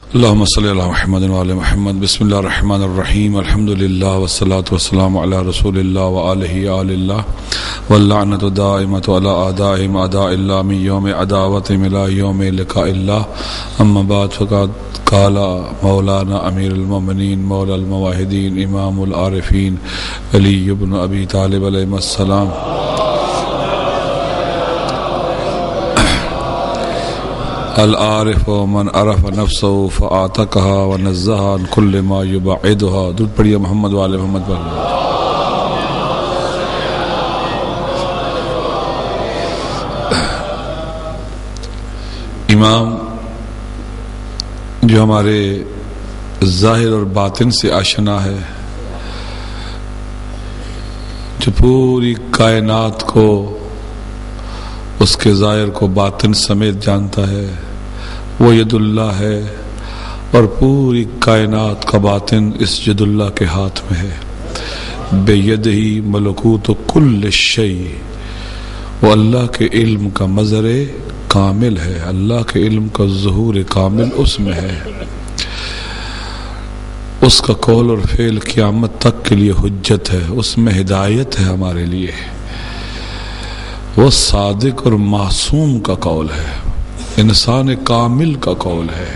اللهم صل على محمد وعلى محمد. بسم الله الرحمن الرحيم. الحمد لله والصلاة والسلام على رسول الله وآله آل الله واللعنة دائمة على أعدائهم أعداء الله من يوم عداوتهم إلى يوم لقاء الله. أما بعد فقد قال مولانا أمير المؤمنين مولى الموحدين إمام العارفين علي بن أبي طالب عليه السلام: العارف من عرف نفسه فاعتقها ونزهها عن كل ما يبعدها. درود پڑھیے محمد وعلى محمد پر. امام جو ہمارے ظاہر اور باطن سے آشنا ہے، جو پوری کائنات کو، اس کے ظاہر کو باطن سمیت جانتا ہے، وہ ید اللہ ہے، اور پوری کائنات کا باطن اس ید اللہ کے ہاتھ میں ہے. بے یدہی ملکوت کل شیء. وہ اللہ کے علم کا مظہر کامل ہے، اللہ کے علم کا ظہور کامل اس میں ہے. اس کا قول اور فعل قیامت تک کے لیے حجت ہے، اس میں ہدایت ہے ہمارے لیے. وہ صادق اور معصوم کا قول ہے، انسان کامل کا قول ہے.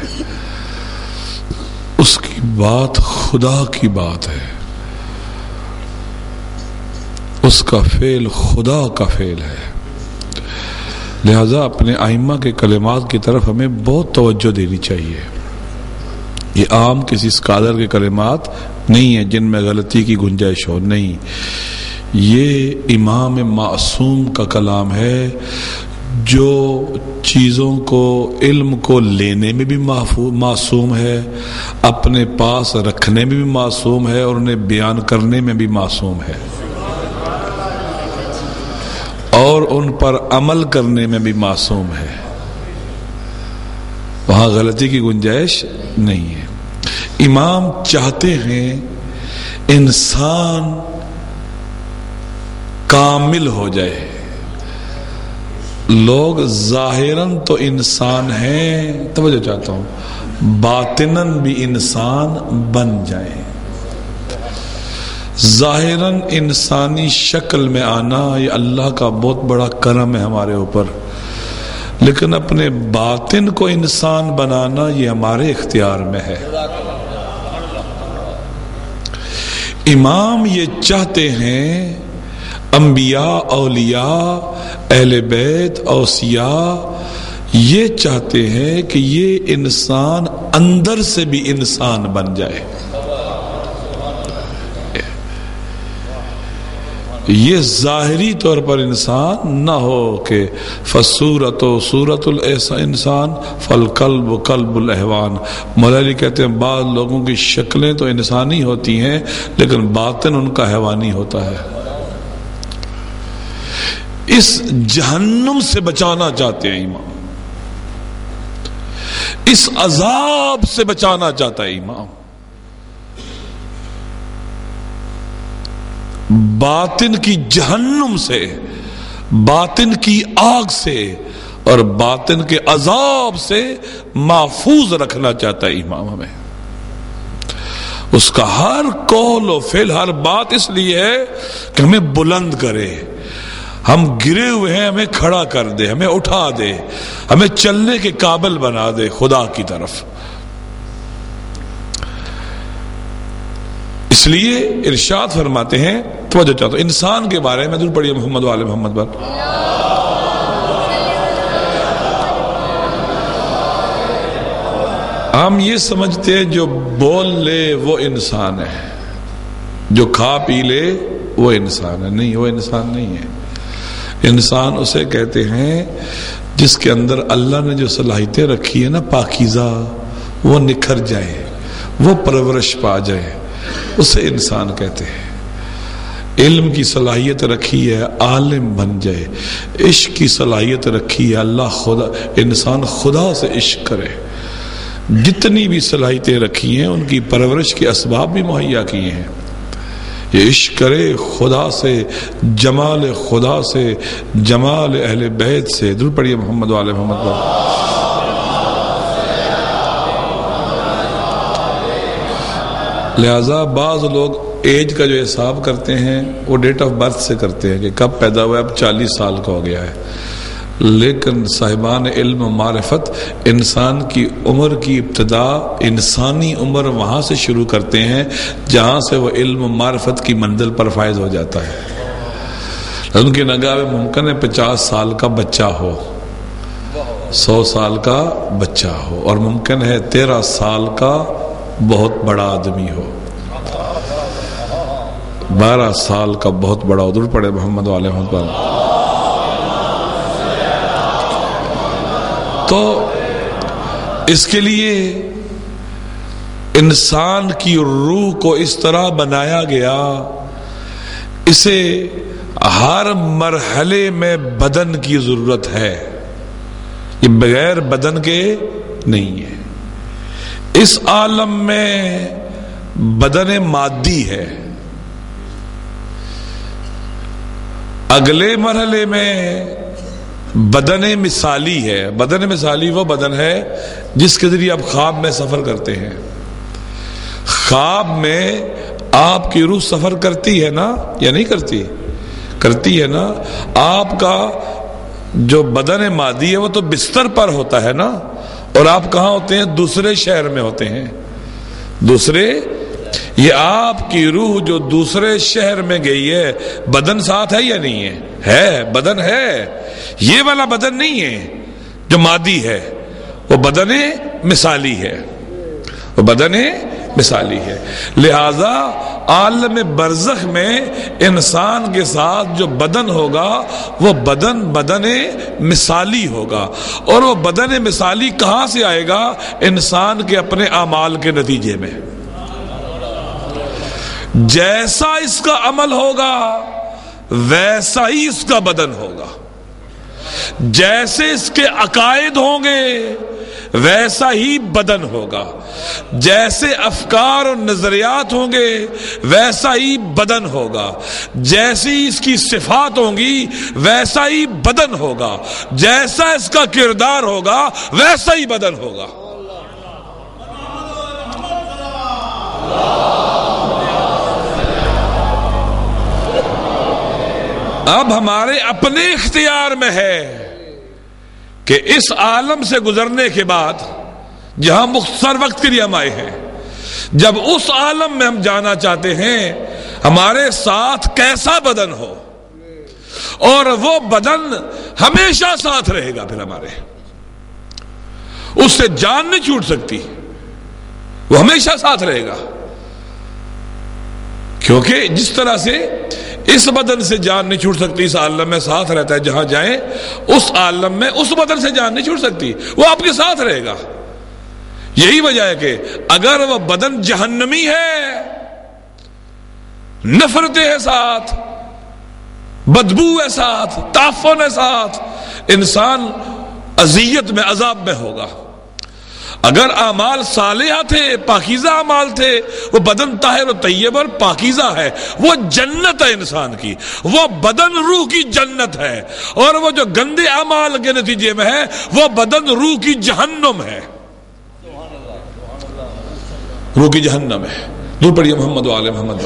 اس کی بات خدا کی بات ہے، اس کا فعل خدا کا فعل ہے. لہذا اپنے ائمہ کے کلمات کی طرف ہمیں بہت توجہ دینی چاہیے. یہ عام کسی اسکالر کے کلمات نہیں ہیں جن میں غلطی کی گنجائش ہو، نہیں. یہ امام معصوم کا کلام ہے، جو چیزوں کو، علم کو لینے میں بھی معصوم ہے، اپنے پاس رکھنے میں بھی معصوم ہے، اور انہیں بیان کرنے میں بھی معصوم ہے، اور ان پر عمل کرنے میں بھی معصوم ہے. وہاں غلطی کی گنجائش نہیں ہے. امام چاہتے ہیں انسان کامل ہو جائے. لوگ ظاہراً تو انسان ہیں، توجہ چاہتا ہوں، باطناً بھی انسان بن جائے. ظاہراً انسانی شکل میں آنا یہ اللہ کا بہت بڑا کرم ہے ہمارے اوپر، لیکن اپنے باطن کو انسان بنانا یہ ہمارے اختیار میں ہے. امام یہ چاہتے ہیں انبیاء، اولیاء، اہل بیت، اوصیاء یہ چاہتے ہیں کہ یہ انسان اندر سے بھی انسان بن جائے. یہ ظاہری طور پر انسان نہ ہو کہ فصورت و صورت الانسان فالقلب قلب الاحوان. مولانا کہتے ہیں بعض لوگوں کی شکلیں تو انسانی ہوتی ہیں لیکن باطن ان کا حیوانی ہوتا ہے. اس جہنم سے بچانا چاہتے ہیں امام، اس عذاب سے بچانا چاہتا ہے امام. باطن کی جہنم سے، باطن کی آگ سے اور باطن کے عذاب سے محفوظ رکھنا چاہتا ہے امام ہمیں. اس کا ہر قول و فعل، ہر بات اس لیے ہے کہ ہمیں بلند کرے. ہم گرے ہوئے ہیں، ہمیں کھڑا کر دے، ہمیں اٹھا دے، ہمیں چلنے کے قابل بنا دے خدا کی طرف. اس لیے ارشاد فرماتے ہیں، توجہ چاہتا ہوں انسان کے بارے میں، درود پڑھیے محمد وعلی محمد پر. ہم یہ سمجھتے ہیں جو بول لے وہ انسان ہے، جو کھا پی لے وہ انسان ہے. نہیں، وہ انسان نہیں ہے. انسان اسے کہتے ہیں جس کے اندر اللہ نے جو صلاحیتیں رکھی ہے نا پاکیزہ، وہ نکھر جائے، وہ پرورش پا جائے، اسے انسان کہتے ہیں. علم کی صلاحیت رکھی ہے، عالم بن جائے. عشق کی صلاحیت رکھی ہے، اللہ خدا، انسان خدا سے عشق کرے. جتنی بھی صلاحیتیں رکھی ہیں ان کی پرورش کے اسباب بھی مہیا کیے ہیں. یہ عشق کرے خدا سے، جمال خدا سے، جمال اہل بیت سے. درود پڑھیے محمد وعلی محمد. لہذا بعض لوگ ایج کا جو حساب کرتے ہیں وہ ڈیٹ آف برتھ سے کرتے ہیں کہ کب پیدا ہوا ہے، اب 40 سال کا ہو گیا ہے. لیکن صاحبان علم و معرفت انسان کی عمر کی ابتدا، انسانی عمر وہاں سے شروع کرتے ہیں جہاں سے وہ علم و معرفت کی منزل پر فائز ہو جاتا ہے. ان کی نگاہ میں ممکن ہے 50 سال کا بچہ ہو، 100 سال کا بچہ ہو، اور ممکن ہے 13 سال کا بہت بڑا آدمی ہو، 12 سال کا بہت بڑا. درود پڑھے محمد علیہ وسلم. تو اس کے لیے انسان کی روح کو اس طرح بنایا گیا، اسے ہر مرحلے میں بدن کی ضرورت ہے، یہ بغیر بدن کے نہیں ہے. اس عالم میں بدن مادی ہے، اگلے مرحلے میں بدن مثالی ہے. بدن مثالی وہ بدن ہے جس کے ذریعے آپ خواب میں سفر کرتے ہیں. خواب میں آپ کی روح سفر کرتی ہے نا یا نہیں کرتی؟ کرتی ہے نا. آپ کا جو بدن مادی ہے وہ تو بستر پر ہوتا ہے نا، اور آپ کہاں ہوتے ہیں؟ دوسرے شہر میں ہوتے ہیں. دوسرے، یہ آپ کی روح جو دوسرے شہر میں گئی ہے، بدن ساتھ ہے یا نہیں ہے؟ ہے، بدن ہے. یہ والا بدن نہیں ہے جو مادی ہے، وہ بدن مثالی ہے، وہ بدن مثالی ہے. لہذا عالم برزخ میں انسان کے ساتھ جو بدن ہوگا وہ بدن مثالی ہوگا. اور وہ بدن مثالی کہاں سے آئے گا؟ انسان کے اپنے اعمال کے نتیجے میں. جیسا اس کا عمل ہوگا ویسا ہی اس کا بدن ہوگا. جیسے اس کے عقائد ہوں گے ویسا ہی بدن ہوگا. جیسے افکار اور نظریات ہوں گے ویسا ہی بدن ہوگا. جیسی اس کی صفات ہوں گی ویسا ہی بدن ہوگا. جیسا اس کا کردار ہوگا ویسا ہی بدن ہوگا. اب ہمارے اپنے اختیار میں ہے کہ اس عالم سے گزرنے کے بعد جہاں مختصر وقت کے لیے ہم آئے ہیں، جب اس عالم میں ہم جانا چاہتے ہیں ہمارے ساتھ کیسا بدن ہو، اور وہ بدن ہمیشہ ساتھ رہے گا. پھر ہمارے اس سے جان نہیں چھوٹ سکتی، وہ ہمیشہ ساتھ رہے گا. کیونکہ جس طرح سے اس بدن سے جان نہیں چھوٹ سکتی، اس عالم میں ساتھ رہتا ہے. جہاں جائیں اس عالم میں اس بدن سے جان نہیں چھوٹ سکتی، وہ آپ کے ساتھ رہے گا. یہی وجہ ہے کہ اگر وہ بدن جہنمی ہے، نفرتیں ہے ساتھ، بدبو ہے ساتھ، تعفن ہے ساتھ، انسان اذیت میں، عذاب میں ہوگا. اگر اعمال صالحہ تھے، پاکیزہ اعمال تھے، وہ بدن طاہر و طیب اور پاکیزہ ہے، وہ جنت ہے انسان کی، وہ بدن روح کی جنت ہے. اور وہ جو گندے اعمال کے نتیجے میں ہے وہ بدن روح کی جہنم ہے، روح کی جہنم ہے. دور پڑھیے محمد و آل محمد.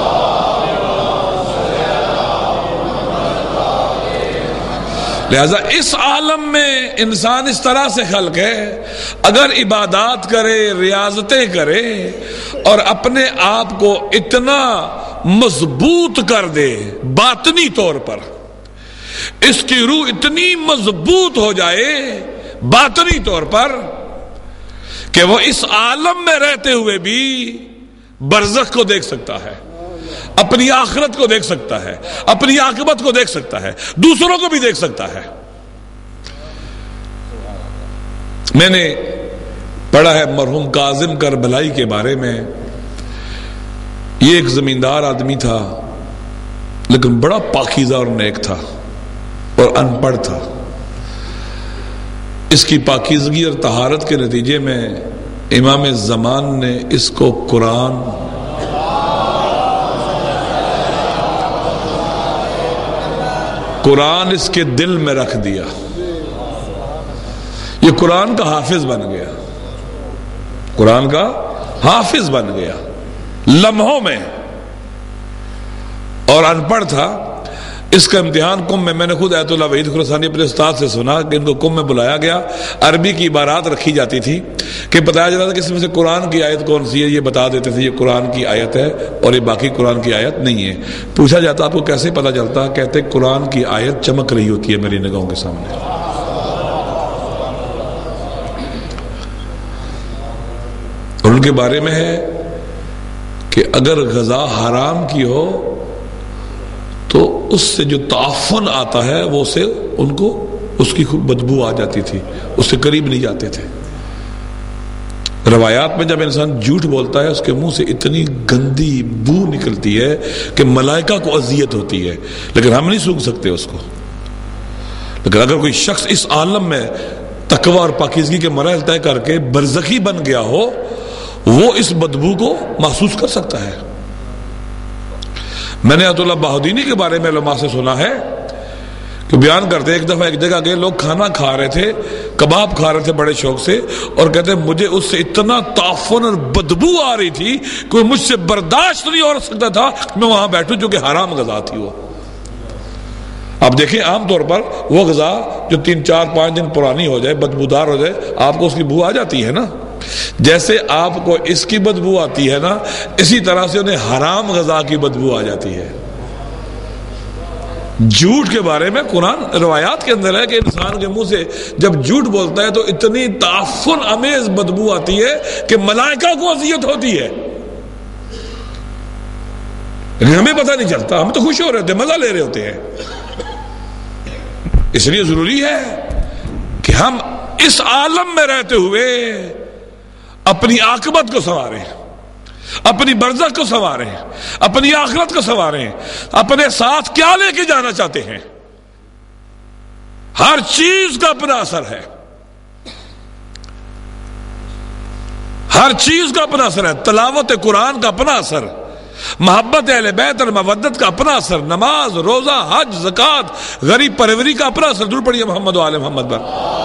لہذا اس عالم میں انسان اس طرح سے خلق ہے، اگر عبادات کرے، ریاضتیں کرے، اور اپنے آپ کو اتنا مضبوط کر دے باطنی طور پر، اس کی روح اتنی مضبوط ہو جائے باطنی طور پر کہ وہ اس عالم میں رہتے ہوئے بھی برزخ کو دیکھ سکتا ہے، اپنی آخرت کو دیکھ سکتا ہے، اپنی عاقبت کو دیکھ سکتا ہے، دوسروں کو بھی دیکھ سکتا ہے. میں نے پڑھا ہے مرحوم کاظم کربلائی کے بارے میں. یہ ایک زمیندار آدمی تھا لیکن بڑا پاکیزہ اور نیک تھا اور ان پڑھ تھا. اس کی پاکیزگی اور طہارت کے نتیجے میں امام زمان نے اس کو قرآن اس کے دل میں رکھ دیا. یہ قرآن کا حافظ بن گیا، قرآن کا حافظ بن گیا. لمحوں میں، اور ان پڑھ تھا. اس کا امتحان قم میں نے خود آیت اللہ وحید خراسانی اپنے استاد سے سنا کہ ان کو قم میں بلایا گیا. عربی کی عبارات رکھی جاتی تھی کہ بتایا جاتا تھا کہ اس میں سے قرآن کی آیت کون سی ہے، یہ بتا دیتے تھے یہ قرآن کی آیت ہے اور یہ باقی قرآن کی آیت نہیں ہے. پوچھا جاتا آپ کو کیسے پتا چلتا؟ کہتے قرآن کی آیت چمک رہی ہوتی ہے میری نگاہوں کے سامنے. اور ان کے بارے میں ہے کہ اگر غذا حرام کی ہو تو اس سے جو تعفن آتا ہے وہ سے ان کو اس کی بدبو آ جاتی تھی، اس سے قریب نہیں جاتے تھے. روایات میں جب انسان جھوٹ بولتا ہے اس کے منہ سے اتنی گندی بو نکلتی ہے کہ ملائکہ کو اذیت ہوتی ہے، لیکن ہم نہیں سونگھ سکتے اس کو. لیکن اگر کوئی شخص اس عالم میں تقوی اور پاکیزگی کے مراحل طے کر کے برزخی بن گیا ہو، وہ اس بدبو کو محسوس کر سکتا ہے. میں نے آیت اللہ بہاؤدینی کے بارے میں علماء سے سنا ہے کہ بیان کرتے ایک دفعہ ایک جگہ گئے، لوگ کھانا کھا رہے تھے، کباب کھا رہے تھے بڑے شوق سے، اور کہتے مجھے اس سے اتنا تعفن اور بدبو آ رہی تھی کہ مجھ سے برداشت نہیں ہو سکتا تھا کہ میں وہاں بیٹھوں جو کہ حرام غذا تھی. وہ آپ دیکھیں عام طور پر وہ غذا جو 3-4-5 دن پرانی ہو جائے، بدبودار ہو جائے، آپ کو اس کی بو آ جاتی ہے نا. جیسے آپ کو اس کی بدبو آتی ہے نا، اسی طرح سے انہیں حرام غذا کی بدبو آ جاتی ہے. جھوٹ کے بارے میں قرآن روایات کے اندر ہے کہ انسان کے منہ سے جب جھوٹ بولتا ہے تو اتنی تعفن امیز بدبو آتی ہے کہ ملائکہ کو اذیت ہوتی ہے. لیکن ہمیں پتہ نہیں چلتا، ہم تو خوش ہو رہے ہوتے ہیں، مزہ لے رہے ہوتے ہیں. اس لیے ضروری ہے کہ ہم اس عالم میں رہتے ہوئے اپنی عاقبت کو سنواریں، اپنی برزخ کو سنواریں، اپنی آخرت کو سنواریں. اپنے ساتھ کیا لے کے جانا چاہتے ہیں؟ ہر چیز کا اپنا اثر ہے، ہر چیز کا اپنا اثر ہے. تلاوت قرآن کا اپنا اثر، محبت اہل بیت اور مودت کا اپنا اثر، نماز، روزہ، حج، زکوٰۃ، غریب پروری کا اپنا اثر. درود پڑھیے محمد و آل محمد پر.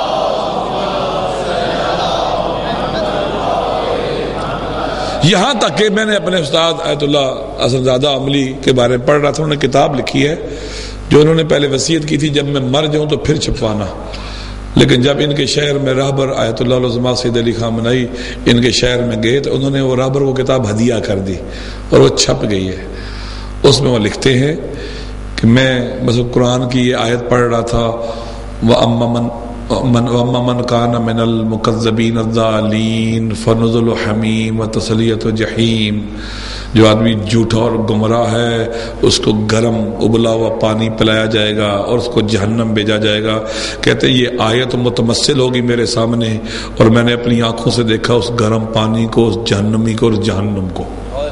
یہاں تک کہ میں نے اپنے استاد آیت اللہ حسن زادہ عملی کے بارے میں پڑھ رہا تھا، انہوں نے کتاب لکھی ہے جو انہوں نے پہلے وصیت کی تھی جب میں مر جاؤں تو پھر چھپوانا. لیکن جب ان کے شہر میں راہبر آیت اللہ العظماء سید علی خان منائی ان کے شہر میں گئے تو انہوں نے وہ راہبر کو کتاب ہدیہ کر دی اور وہ چھپ گئی ہے. اس میں وہ لکھتے ہیں کہ میں بس قرآن کی یہ آیت پڑھ رہا تھا، وَأَمَّا مَنْ كَانَ مِنَ الْمُكَذِّبِينَ الضَّالِّينَ فَنُزُلُ حَمِيمٍ وَتَصْلِيَةُ جَحِيمٍ. جو آدمی جھوٹا اور گمراہ ہے اس کو گرم ابلا ہوا پانی پلایا جائے گا اور اس کو جہنم بھیجا جائے گا. کہتے یہ آیت متمثل ہوگی میرے سامنے اور میں نے اپنی آنکھوں سے دیکھا اس گرم پانی کو، اس جہنمی کو اور جہنم کو.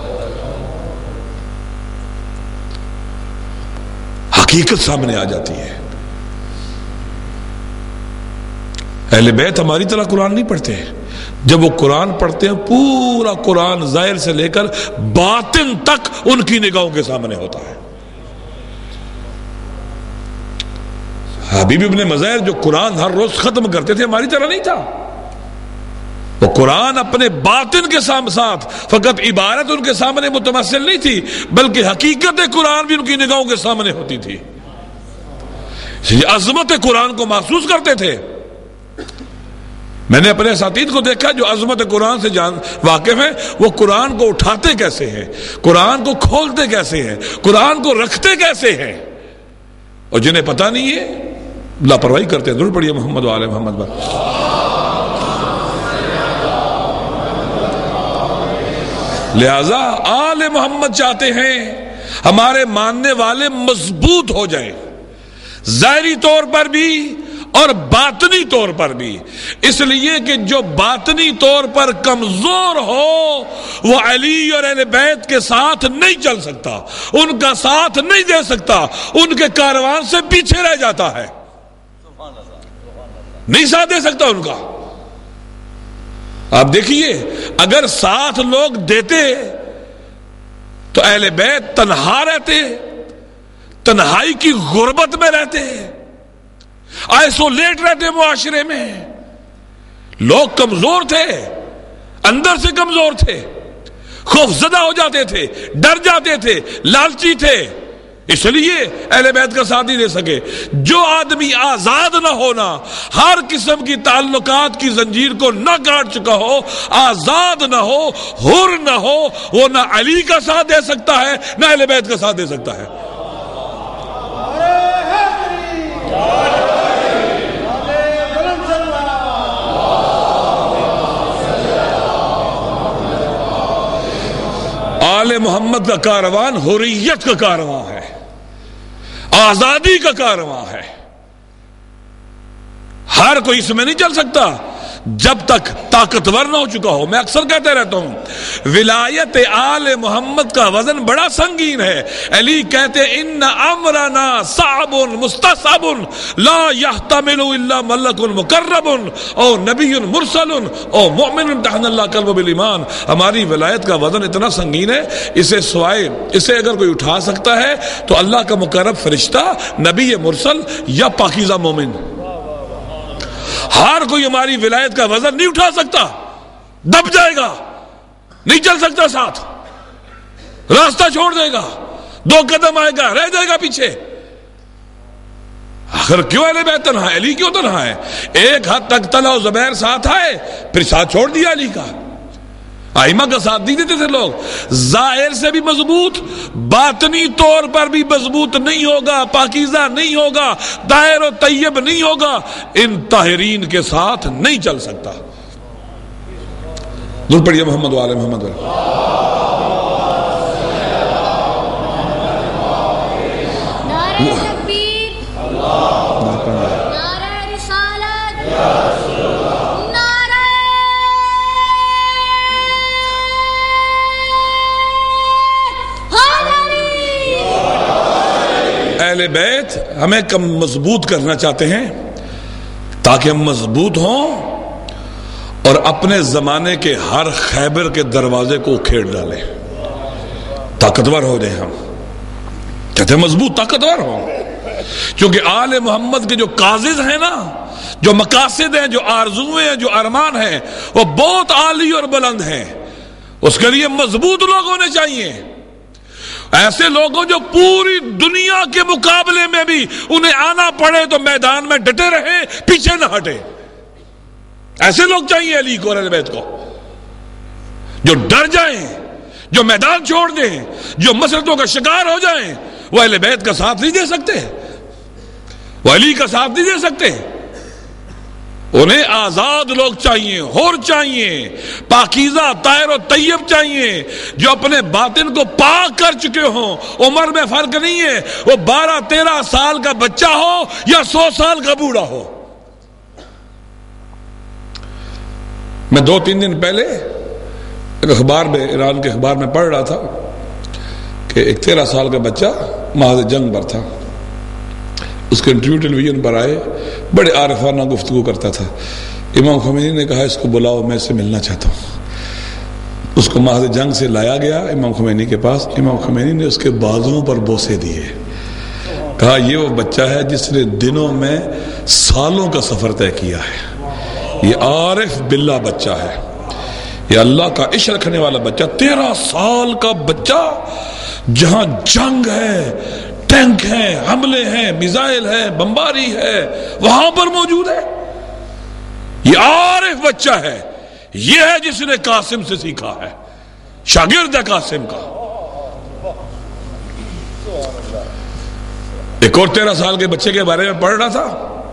حقیقت سامنے آ جاتی ہے. اہل بیت ہماری طرح قرآن نہیں پڑھتے. جب وہ قرآن پڑھتے ہیں پورا قرآن ظاہر سے لے کر باطن تک ان کی نگاہوں کے سامنے ہوتا ہے. حبیب ابن مظاہر جو قرآن ہر روز ختم کرتے تھے ہماری طرح نہیں تھا. وہ قرآن اپنے باطن کے ساتھ فقط عبارت ان کے سامنے متمثل نہیں تھی بلکہ حقیقت قرآن بھی ان کی نگاہوں کے سامنے ہوتی تھی. عظمت قرآن کو محسوس کرتے تھے. میں نے اپنے اساتذہ کو دیکھا جو عظمت قرآن سے واقف ہیں، وہ قرآن کو اٹھاتے کیسے ہیں، قرآن کو کھولتے کیسے ہیں، قرآن کو رکھتے کیسے ہیں، اور جنہیں پتہ نہیں ہے لاپرواہی کرتے ہیں. ضرور پڑھیے محمد و آل محمد پر. لہذا آل محمد چاہتے ہیں ہمارے ماننے والے مضبوط ہو جائیں، ظاہری طور پر بھی اور باطنی طور پر بھی. اس لیے کہ جو باطنی طور پر کمزور ہو وہ علی اور اہل بیت کے ساتھ نہیں چل سکتا، ان کا ساتھ نہیں دے سکتا، ان کے کاروان سے پیچھے رہ جاتا ہے، نہیں ساتھ دے سکتا ان کا. آپ دیکھیے اگر ساتھ لوگ دیتے تو اہل بیت تنہا رہتے، تنہائی کی غربت میں رہتے، آئسولیٹ رہتے معاشرے میں. لوگ کمزور تھے، اندر سے کمزور تھے. خوفزدہ ہو جاتے تھے، ڈر جاتے تھے، لالچی تھے، اس لیے اہل بیت کا ساتھ نہیں دے سکے۔ جو آدمی آزاد نہ ہونا، ہر قسم کی تعلقات کی زنجیر کو نہ کاٹ چکا ہو، آزاد نہ ہو، حر نہ ہو، وہ نہ علی کا ساتھ دے سکتا ہے نہ اہل بیت کا ساتھ دے سکتا ہے۔ آل محمد کا کاروان حریت کا کاروان ہے، آزادی کا کاروان ہے۔ ہر کوئی اس میں نہیں چل سکتا جب تک طاقتور نہ ہو چکا ہو۔ میں اکثر کہتے رہتا ہوں ولایت آل محمد کا وزن بڑا سنگین ہے۔ علی کہتے ان امرنا صعب مستصعب لا يحتمل الا ملک مقرب او نبی مرسل او مؤمن امتحن اللہ قلبہ بالایمان۔ ہماری ولایت کا وزن اتنا سنگین ہے، اسے اگر کوئی اٹھا سکتا ہے تو اللہ کا مقرب فرشتہ، نبی مرسل یا پاکیزہ مومن۔ ہر کوئی ہماری ولایت کا وزن نہیں اٹھا سکتا، دب جائے گا، نہیں چل سکتا، ساتھ راستہ چھوڑ دے گا، 2 قدم آئے گا، رہ جائے گا پیچھے۔ آخر کیوں اہل بیت تنہا ہے؟ علی کیوں تنہا ہے؟ ایک حد تک طلحہ و زبیر ساتھ آئے، پھر ساتھ چھوڑ دیا علی کا۔ ائمہ کا ساتھ نہیں دیتے تھے لوگ۔ ظاہر سے بھی مضبوط، باطنی طور پر بھی مضبوط نہیں ہوگا، پاکیزہ نہیں ہوگا، طاہر و طیب نہیں ہوگا، ان طاہرین کے ساتھ نہیں چل سکتا۔ درود پڑھیے محمد و آل محمد۔ اہل بیت ہمیں کم مضبوط کرنا چاہتے ہیں تاکہ ہم مضبوط ہوں اور اپنے زمانے کے ہر خیبر کے دروازے کو کھیڑ ڈالیں، طاقتور ہو جائیں۔ ہم کہتے ہیں مضبوط طاقتور ہوں، کیونکہ آل محمد کے جو کاظز ہیں نا، جو مقاصد ہیں، جو آرزویں ہیں، جو ارمان ہیں، وہ بہت عالی اور بلند ہیں۔ اس کے لیے مضبوط لوگ ہونے چاہیے، ایسے لوگوں جو پوری دنیا کے مقابلے میں بھی انہیں آنا پڑے تو میدان میں ڈٹے رہے، پیچھے نہ ہٹے۔ ایسے لوگ چاہیے علی کو اور اہل بیت کو، جو ڈر جائیں، جو میدان چھوڑ دیں، جو مسلطوں کا شکار ہو جائیں۔ وہ اہل بیت کا ساتھ نہیں دے سکتے، وہ علی کا ساتھ نہیں دے سکتے۔ انہیں آزاد لوگ چاہیے، حر چاہیے، پاکیزہ طاہر و طیب چاہیے، جو اپنے باطن کو پاک کر چکے ہوں۔ عمر میں فرق نہیں ہے، وہ 12-13 سال کا بچہ ہو یا 100 سال کا بوڑھا ہو۔ میں 2-3 دن پہلے ایک اخبار میں، ایران کے اخبار میں پڑھ رہا تھا کہ ایک 13 سال کا بچہ محاذ جنگ پر تھا۔ اس کے انٹرویو ٹیلی ویژن پر آئے، بڑے عارفانہ گفتگو کرتا تھا۔ امام خمینی نے کہا اس کو بلاؤ، میں اس سے ملنا چاہتا ہوں۔ اس کو محاذ جنگ سے لایا گیا امام خمینی کے پاس۔ امام خمینی نے اس کے بازوؤں پر بوسے دیے، کہا یہ وہ بچہ ہے جس نے دنوں میں سالوں کا سفر طے کیا ہے، یہ عارف باللہ بچہ ہے، یہ اللہ کا عشق رکھنے والا بچہ۔ 13 سال کا بچہ، جہاں جنگ ہے، ٹینک ہیں، حملے ہیں، میزائل ہے، بمباری ہے، وہاں پر موجود ہے۔ یہ عارف بچہ ہے، یہ ہے جس نے قاسم سے سیکھا ہے، شاگرد ہے قاسم کا۔ ایک اور 13 سال کے بچے کے بارے میں پڑھ رہا تھا،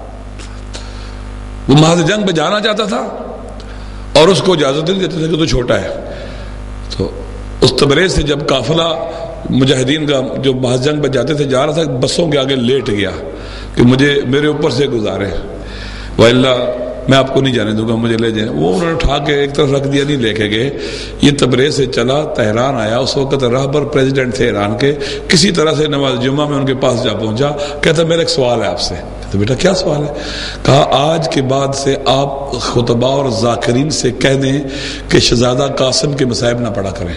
وہ محاذ جنگ پہ جانا چاہتا تھا اور اس کو اجازت نہیں دیتے تھے کہ تو چھوٹا ہے۔ تو اس تبریز سے جب قافلہ مجاہدین کا جو محاذ جنگ پہ جاتے تھے جا رہا تھا، بسوں کے آگے لیٹ گیا کہ میرے اوپر سے گزارے، وَإِلَّا میں آپ کو نہیں جانے دوں گا، مجھے لے جائیں۔ وہ انہوں نے اٹھا کے ایک طرف رکھ دیا، نہیں لے کے گئے۔ یہ تبریز سے چلا، تہران آیا۔ اس وقت راہبر پریزیڈنٹ تھے ایران کے، کسی طرح سے نماز جمعہ میں ان کے پاس جا پہنچا۔ کہتا میرا ایک سوال ہے آپ سے۔ تو بیٹا کیا سوال ہے؟ کہا آج کے بعد سے آپ خطباء اور ذاکرین سے کہہ دیں کہ شہزادہ قاسم کے مصائب نہ پڑھا کریں۔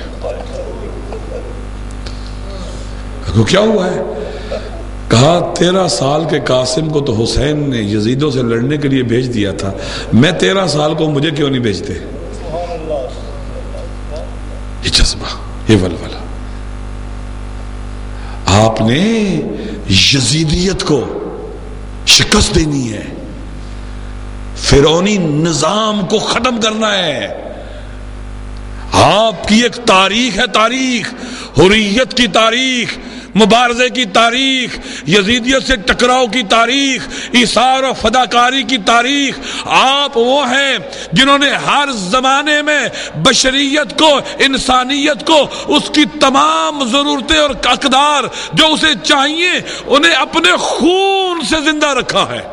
کیا ہوا ہے؟ کہا 13 سال کے قاسم کو تو حسین نے یزیدوں سے لڑنے کے لیے بھیج دیا تھا، میں 13 سال کو مجھے کیوں نہیں بھیجتے؟ یہ جذبہ، یہ ولولہ. آپ نے یزیدیت کو شکست دینی ہے، فرعونی نظام کو ختم کرنا ہے. آپ کی ایک تاریخ ہے، تاریخ حریت کی تاریخ، مبارزے کی تاریخ، یزیدیت سے ٹکراؤ کی تاریخ، ایثار و فداکاری کی تاریخ. آپ وہ ہیں جنہوں نے ہر زمانے میں بشریت کو، انسانیت کو، اس کی تمام ضرورتیں اور اقدار جو اسے چاہیے انہیں اپنے خون سے زندہ رکھا ہے.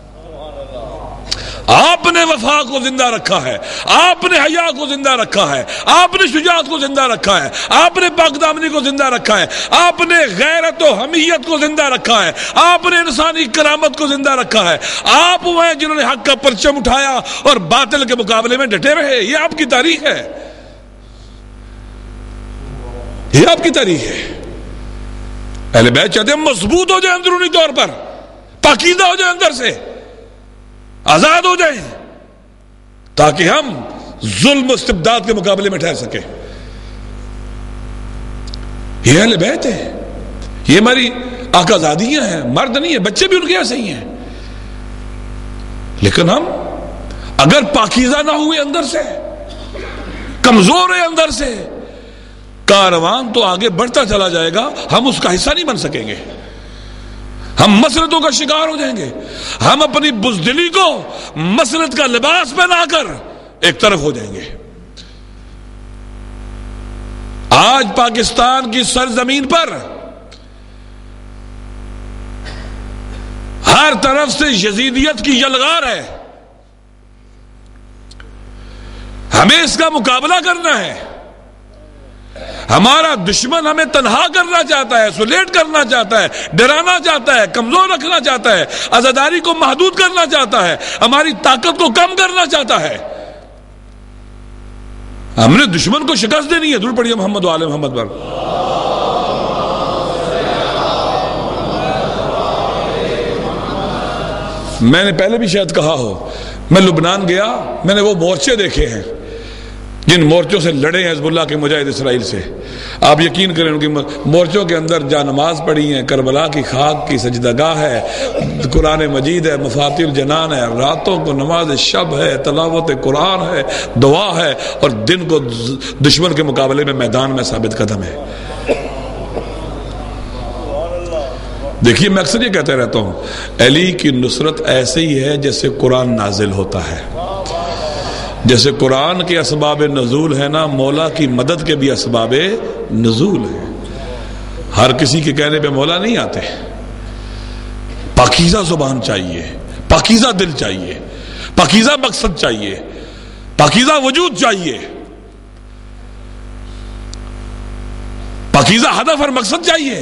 آپ نے وفا کو زندہ رکھا ہے، آپ نے حیا کو زندہ رکھا ہے، آپ نے شجاعت کو زندہ رکھا ہے، آپ نے پاک دامنی کو زندہ رکھا ہے، آپ نے غیرت و حمیت کو زندہ رکھا ہے، آپ نے انسانی کرامت کو زندہ رکھا ہے. آپ وہ ہیں جنہوں نے حق کا پرچم اٹھایا اور باطل کے مقابلے میں ڈٹے رہے. یہ آپ کی تاریخ ہے، یہ آپ کی تاریخ ہے. اہل بیت چاہتے ہیں مضبوط ہو جائیں، اندرونی طور پر پاکیزہ ہو جائیں، اندر سے آزاد ہو جائیں، تاکہ ہم ظلم و استبداد کے مقابلے میں ٹھہر سکیں. یہ اہل بیت ہے، یہ ہماری آقا زادیاں ہیں، مرد نہیں ہیں، بچے بھی ان کے ایسے ہی ہیں. لیکن ہم اگر پاکیزہ نہ ہوئے، اندر سے کمزور ہے، اندر سے، کاروان تو آگے بڑھتا چلا جائے گا، ہم اس کا حصہ نہیں بن سکیں گے، ہم مسرتوں کا شکار ہو جائیں گے. ہم اپنی بزدلی کو مسرت کا لباس پہنا کر ایک طرف ہو جائیں گے. آج پاکستان کی سرزمین پر ہر طرف سے یزیدیت کی یلغار ہے. ہمیں اس کا مقابلہ کرنا ہے. ہمارا دشمن ہمیں تنہا کرنا چاہتا ہے، سلیٹ کرنا چاہتا ہے، ڈرانا چاہتا ہے، کمزور رکھنا چاہتا ہے، آزاداری کو محدود کرنا چاہتا ہے، ہماری طاقت کو کم کرنا چاہتا ہے. ہم نے دشمن کو شکست دینی ہے. درود پڑھیے محمد و آل محمد پر. میں نے پہلے بھی شاید کہا ہو، میں لبنان گیا، میں نے وہ مورچے دیکھے ہیں جن مورچوں سے لڑے ہیں حزب اللہ کے مجاہد اسرائیل سے. آپ یقین کریں ان کی مورچوں کے اندر جا نماز پڑھی ہیں، کربلا کی خاک کی سجدگاہ ہے، قرآن مجید ہے، مفاتیح الجنان ہے، راتوں کو نماز شب ہے، تلاوت قرآن ہے، دعا ہے، اور دن کو دشمن کے مقابلے میں میدان میں ثابت قدم ہے. دیکھیے میں اکثر یہ کہتے رہتا ہوں، علی کی نصرت ایسے ہی ہے جیسے قرآن نازل ہوتا ہے. جیسے قرآن کے اسباب نزول ہے نا، مولا کی مدد کے بھی اسباب نزول ہیں. ہر کسی کے کہنے پہ مولا نہیں آتے. پاکیزہ زبان چاہیے، پاکیزہ دل چاہیے، پاکیزہ مقصد چاہیے، پاکیزہ وجود چاہیے، پاکیزہ ہدف اور مقصد چاہیے.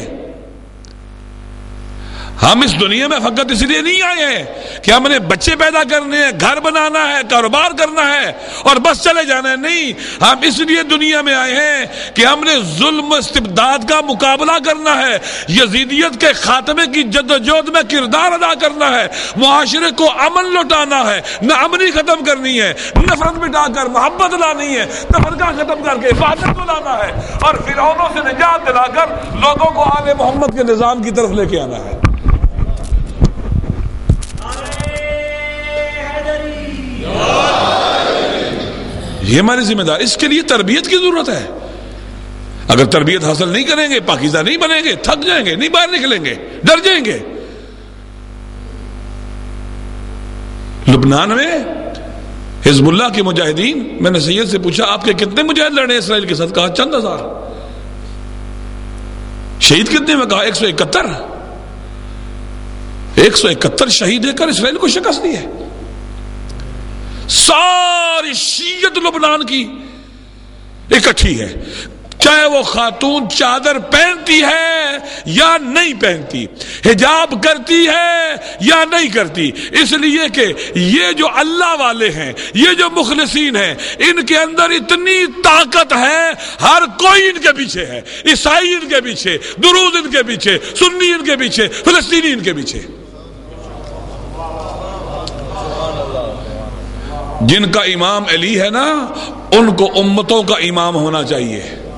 ہم اس دنیا میں فقط اس لیے نہیں آئے ہیں کہ ہم نے بچے پیدا کرنے ہیں، گھر بنانا ہے، کاروبار کرنا ہے اور بس چلے جانا ہے. نہیں، ہم اس لیے دنیا میں آئے ہیں کہ ہم نے ظلم و استبداد کا مقابلہ کرنا ہے، یزیدیت کے خاتمے کی جدوجہد میں کردار ادا کرنا ہے، معاشرے کو امن لوٹانا ہے، نہ امنی ختم کرنی ہے، نفرت مٹا کر محبت لانی ہے، تفرقہ ختم کر کے عبادت کو لانا ہے، اور فرعونوں سے نجات دلا کر لوگوں کو آل محمد کے نظام کی طرف لے کے آنا ہے. یہ ہماری ذمہ داری. اس کے لیے تربیت کی ضرورت ہے. اگر تربیت حاصل نہیں کریں گے، پاکیزہ نہیں بنیں گے، تھک جائیں گے، نہیں باہر نکلیں گے، ڈر جائیں گے. لبنان میں حزب اللہ کے مجاہدین، میں نے سید سے پوچھا آپ کے کتنے مجاہد لڑے اسرائیل کے ساتھ؟ کہا چند ہزار. شہید کتنے میں؟ کہا 171. 171 شہید دے کر اسرائیل کو شکست دی ہے. ساری شیعت لبنان کی اکٹھی ہے، چاہے وہ خاتون چادر پہنتی ہے یا نہیں پہنتی، حجاب کرتی ہے یا نہیں کرتی، اس لیے کہ یہ جو اللہ والے ہیں، یہ جو مخلصین ہیں، ان کے اندر اتنی طاقت ہے، ہر کوئی ان کے پیچھے ہے. عیسائی ان کے پیچھے، درود ان کے پیچھے، سنی ان کے پیچھے، فلسطینی ان کے پیچھے. جن کا امام علی ہے نا، ان کو امتوں کا امام ہونا چاہیے.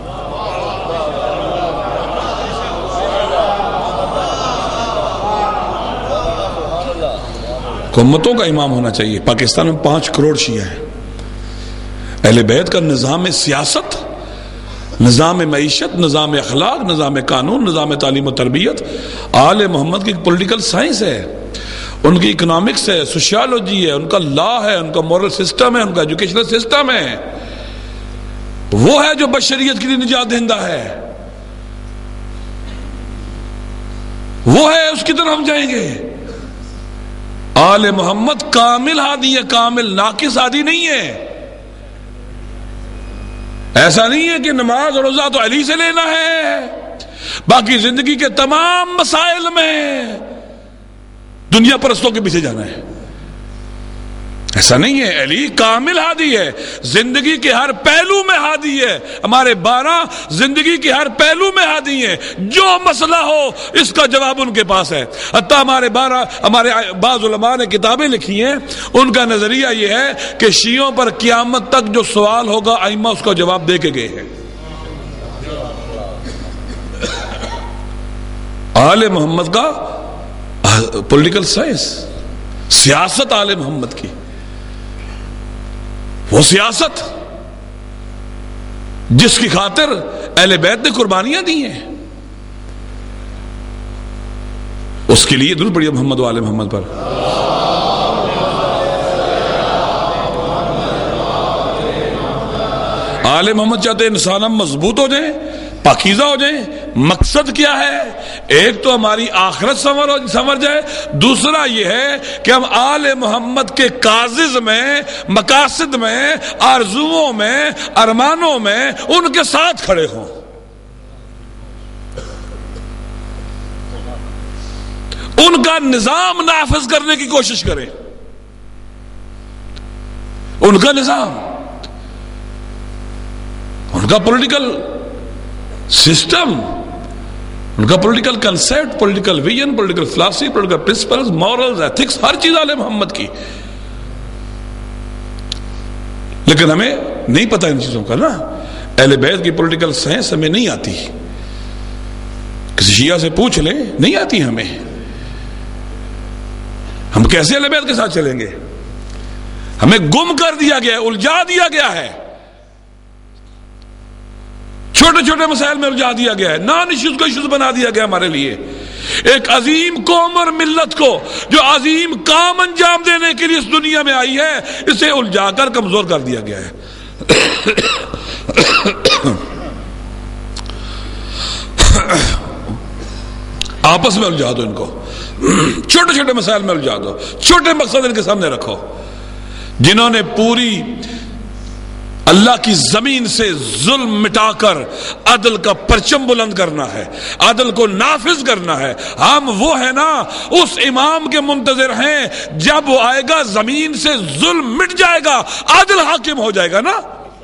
حکومتوں کا امام ہونا چاہیے. پاکستان میں 5 کروڑ شیعہ ہیں. اہل بیت کا نظام سیاست، نظام معیشت، نظام اخلاق، نظام قانون، نظام تعلیم و تربیت آل محمد کی پولیٹیکل سائنس ہے، ان کی اکنامکس ہے، سوشیالوجی ہے، ان کا لا ہے، ان کا مورل سسٹم ہے، ان کا ایجوکیشنل سسٹم ہے. وہ ہے جو بشریت کے لیے نجات دہندہ ہے، وہ ہے، اس کی طرف ہم جائیں گے. آل محمد کامل ہادی ہے، کامل، ناقص ہادی نہیں ہے. ایسا نہیں ہے کہ نماز اور روزہ تو علی سے لینا ہے، باقی زندگی کے تمام مسائل میں دنیا پرستوں کے پیچھے جانا ہے. ایسا نہیں ہے. علی کامل ہادی ہے، زندگی کے ہر پہلو میں ہادی ہے. ہمارے 12 زندگی کے ہر پہلو میں ہادی ہیں. جو مسئلہ ہو اس کا جواب ان کے پاس ہے. حتیٰ ہمارے بعض علماء نے کتابیں لکھی ہیں، ان کا نظریہ یہ ہے کہ شیعوں پر قیامت تک جو سوال ہوگا ائمہ اس کا جواب دے کے گئے ہیں. آل محمد کا پولیٹیکل سائنس، سیاست آل محمد کی، وہ سیاست جس کی خاطر اہل بیت نے قربانیاں دی ہیں، اس کے لیے درود پڑھیے محمد و آل محمد پر. آل محمد چاہتے ہیں انسان ہم مضبوط ہو جائیں، پاکیزہ ہو جائیں. مقصد کیا ہے؟ ایک تو ہماری آخرت سنور جائے، دوسرا یہ ہے کہ ہم آل محمد کے کاظز میں، مقاصد میں، آرزوؤں میں، ارمانوں میں ان کے ساتھ کھڑے ہوں. ان کا نظام نافذ کرنے کی کوشش کریں. ان کا نظام، ان کا پولیٹیکل سسٹم، ان کا political concept, political vision, political philosophy, political principles, morals, ethics, ہر چیز آل محمد کی. لیکن ہمیں نہیں پتہ ان چیزوں کا نا. اہل بیت کی پولیٹیکل سائنس ہمیں نہیں آتی. کسی شیعہ سے پوچھ لیں، نہیں آتی ہمیں. ہم کیسے اہل بیت کے ساتھ چلیں گے؟ ہمیں گم کر دیا گیا ہے، الجھا دیا گیا ہے، چھوٹے چھوٹے مسائل میں الجھا دیا گیا ہے، نان ایشوز کو ایشوز بنا دیا گیا ہمارے لیے. ایک عظیم قوم اور ملت کو جو عظیم کام انجام دینے کے لیے اس دنیا میں آئی ہے، اسے الجھا کر کمزور کر دیا گیا ہے. آپس میں الجھا دو ان کو، چھوٹے چھوٹے مسائل میں الجھا دو، چھوٹے مقصد ان کے سامنے رکھو. جنہوں نے پوری اللہ کی زمین سے ظلم مٹا کر عدل کا پرچم بلند کرنا ہے، عدل کو نافذ کرنا ہے، ہم وہ ہیں نا، اس امام کے منتظر ہیں. جب وہ آئے گا زمین سے ظلم مٹ جائے گا، عدل حاکم ہو جائے گا نا.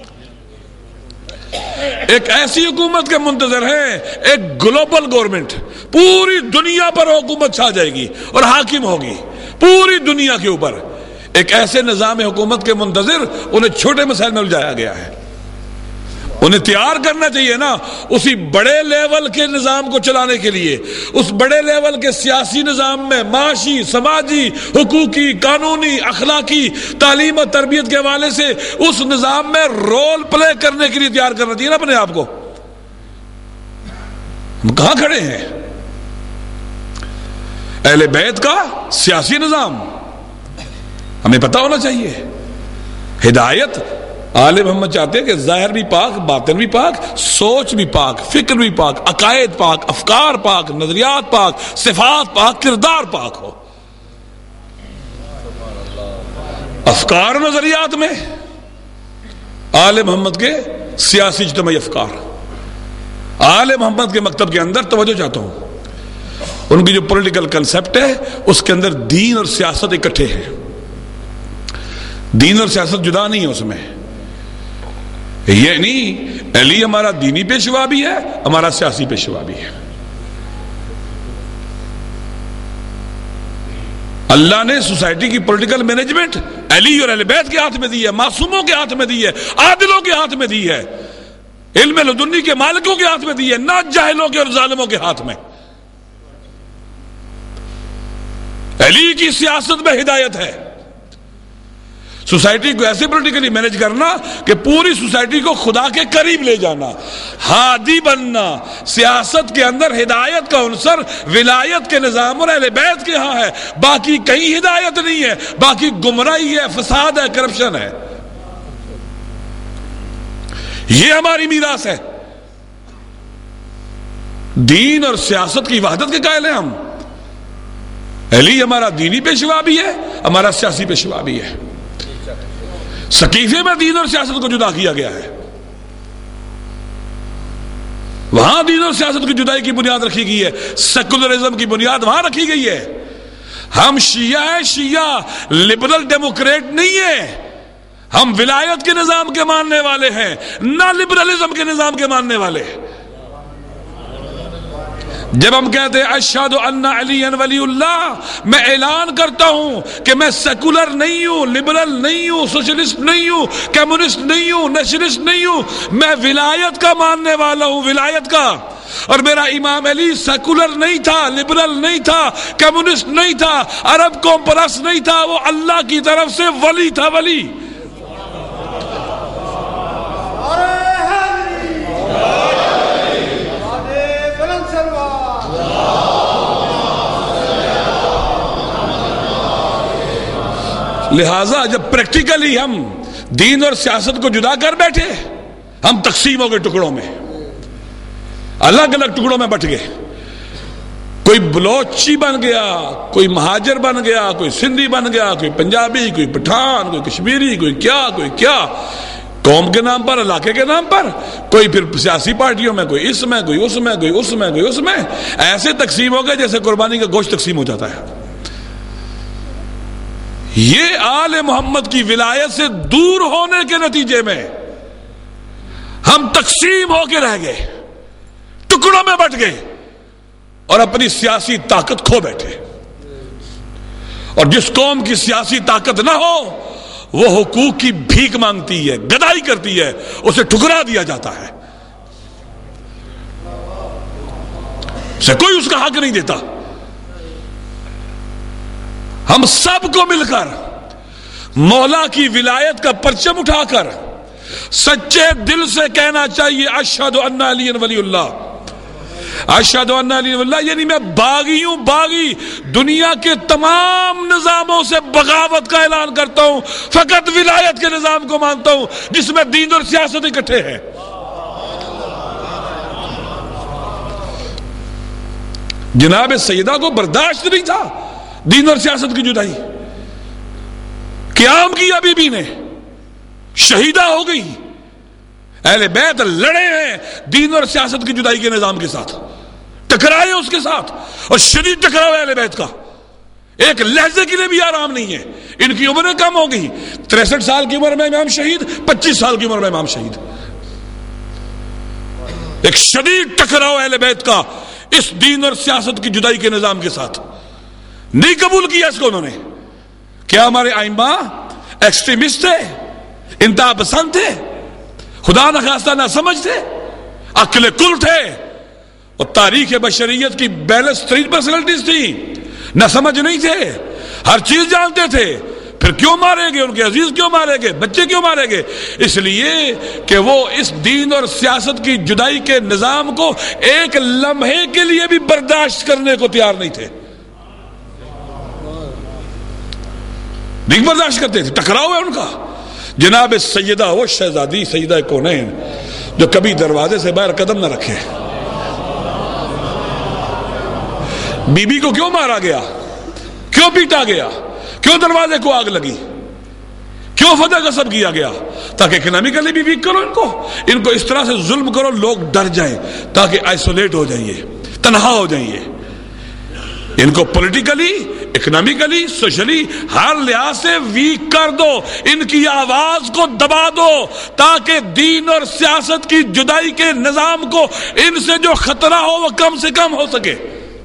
ایک ایسی حکومت کے منتظر ہیں، ایک گلوبل گورنمنٹ، پوری دنیا پر حکومت چھا جائے گی اور حاکم ہوگی پوری دنیا کے اوپر. ایک ایسے نظام حکومت کے منتظر انہیں چھوٹے مسائل میں الجھایا گیا ہے. انہیں تیار کرنا چاہیے نا اسی بڑے لیول کے نظام کو چلانے کے لیے. اس بڑے لیول کے سیاسی نظام میں معاشی، سماجی، حقوقی، قانونی، اخلاقی، تعلیم و تربیت کے حوالے سے اس نظام میں رول پلے کرنے کے لیے تیار کرنا چاہیے نا اپنے آپ کو. ہم کہاں کھڑے ہیں؟ اہل بیت کا سیاسی نظام ہمیں پتہ ہونا چاہیے. ہدایت آل محمد چاہتے ہیں کہ ظاہر بھی پاک، باطن بھی پاک، سوچ بھی پاک، فکر بھی پاک، عقائد پاک، افکار پاک، نظریات پاک، صفات پاک، کردار پاک ہو. افکار و نظریات میں آل محمد کے سیاسی اجتماعی افکار، آل محمد کے مکتب کے اندر توجہ چاہتا ہوں. ان کی جو پولیٹیکل کنسپٹ ہے اس کے اندر دین اور سیاست اکٹھے ہیں. دین اور سیاست جدا نہیں ہے اس میں. یہ نہیں علی ہمارا دینی پیشوا بھی ہے، ہمارا سیاسی پیشوا بھی ہے. اللہ نے سوسائٹی کی پولیٹیکل مینجمنٹ علی اور اہل بیت کے ہاتھ میں دی ہے، معصوموں کے ہاتھ میں دی ہے، عادلوں کے ہاتھ میں دی ہے، علم لدنی کے مالکوں کے ہاتھ میں دی ہے، نہ جاہلوں کے اور ظالموں کے ہاتھ میں. علی کی سیاست میں ہدایت ہے. سوسائٹی کو ایسے پولیٹیکلی مینج کرنا کہ پوری سوسائٹی کو خدا کے قریب لے جانا، ہادی بننا. سیاست کے اندر ہدایت کا عنصر ولایت کے نظام اور اہل بیت کے ہاں ہے، باقی کہیں ہدایت نہیں ہے، باقی گمراہی ہے، فساد ہے، کرپشن ہے. یہ ہماری میراث ہے. دین اور سیاست کی وحدت کے قائل ہیں ہم. علی ہمارا دینی پیشوا بھی ہے، ہمارا سیاسی پیشوا بھی ہے. سقیفے میں دین اور سیاست کو جدا کیا گیا ہے، وہاں دین اور سیاست کی جدائی کی بنیاد رکھی گئی ہے، سیکولرزم کی بنیاد وہاں رکھی گئی ہے. ہم شیعہ ہیں، شیعہ لبرل ڈیموکریٹ نہیں ہیں. ہم ولایت کے نظام کے ماننے والے ہیں، نہ لبرلزم کے نظام کے ماننے والے. جب ہم کہتے ہیں اشہد ان علی ولی اللہ، میں اعلان کرتا ہوں کہ میں سیکولر نہیں ہوں، لبرل نہیں ہوں، سوشلسٹ نہیں ہوں، کمیونسٹ نہیں ہوں، نیشنلسٹ نہیں ہوں، میں ولایت کا ماننے والا ہوں، ولایت کا. اور میرا امام علی سیکولر نہیں تھا، لبرل نہیں تھا، کمیونسٹ نہیں تھا، عرب قوم پرست نہیں تھا، وہ اللہ کی طرف سے ولی تھا. ولی لہذا جب پریکٹیکلی ہم دین اور سیاست کو جدا کر بیٹھے، ہم تقسیم ہو گئے ٹکڑوں میں، الگ الگ ٹکڑوں میں بٹ گئے. کوئی بلوچی بن گیا، کوئی مہاجر بن گیا، کوئی سندھی بن گیا، کوئی پنجابی، کوئی پٹھان، کوئی کشمیری، کوئی کیا قوم کے نام پر، علاقے کے نام پر. کوئی پھر سیاسی پارٹیوں میں، کوئی اس میں، کوئی اس میں، کوئی اس میں، کوئی اس میں. ایسے تقسیم ہو گئے جیسے قربانی کا گوشت تقسیم ہو جاتا ہے. یہ آل محمد کی ولایت سے دور ہونے کے نتیجے میں ہم تقسیم ہو کے رہ گئے، ٹکڑوں میں بٹ گئے اور اپنی سیاسی طاقت کھو بیٹھے. اور جس قوم کی سیاسی طاقت نہ ہو وہ حقوق کی بھیک مانگتی ہے، گدائی کرتی ہے، اسے ٹھکرا دیا جاتا ہے، اسے کوئی اس کا حق نہیں دیتا. ہم سب کو مل کر مولا کی ولایت کا پرچم اٹھا کر سچے دل سے کہنا چاہیے اشہد ان علی ولی اللہ. اشہد ان علی ولی اللہ یعنی میں باغی ہوں، باغی دنیا کے تمام نظاموں سے بغاوت کا اعلان کرتا ہوں، فقط ولایت کے نظام کو مانتا ہوں جس میں دین اور سیاست اکٹھے ہیں. جناب سیدہ کو برداشت نہیں تھا دین اور سیاست کی جدائی. قیام کیا بی بی نے، شہیدہ ہو گئی. اہل بیت لڑے ہیں دین اور سیاست کی جدائی کے نظام کے ساتھ، ٹکرائے اس کے ساتھ، اور شدید ٹکراؤ اہل بیت کا. ایک لہجے کے لیے بھی آرام نہیں ہے. ان کی عمریں کم ہو گئی، 63 سال کی عمر میں امام شہید، 25 سال کی عمر میں امام شہید. ایک شدید ٹکراؤ اہل بیت کا اس دین اور سیاست کی جدائی کے نظام کے ساتھ. نہیں قبول کیا اس کو انہوں نے. کیا ہمارے ائمہ ایکسٹریمسٹ تھے، انتہا پسند تھے، خدا نخواستہ نہ سمجھ تھے، عقل کل تھے، اور تاریخ بشریت کی بیلنس ترین پرسنالٹیز تھی، نہ سمجھ نہیں تھے، ہر چیز جانتے تھے. پھر کیوں مارے گئے؟ ان کے عزیز کیوں مارے گئے؟ بچے کیوں مارے گئے؟ اس لیے کہ وہ اس دین اور سیاست کی جدائی کے نظام کو ایک لمحے کے لیے بھی برداشت کرنے کو تیار نہیں تھے. نہیں برداشت کرتے تھے. ٹکراؤ ہے ان کا. جناب سیدہ وہ شہزادی سیدہ کونین جو کبھی دروازے سے باہر قدم نہ رکھے، بی بی کو کیوں مارا گیا؟ کیوں پیٹا گیا؟ کیوں دروازے کو آگ لگی؟ کیوں فتح غصب کیا گیا؟ تاکہ اکنامکلی بھی ویک کرو ان کو اس طرح سے ظلم کرو لوگ ڈر جائیں، تاکہ آئسولیٹ ہو جائیں، تنہا ہو جائیں. ان کو پولیٹیکلی، اکنامکلی، سوشلی ہر لحاظ سے ویک کر دو، ان کی آواز کو دبا دو، تاکہ دین اور سیاست کی جدائی کے نظام کو ان سے جو خطرہ ہو وہ کم سے کم ہو سکے.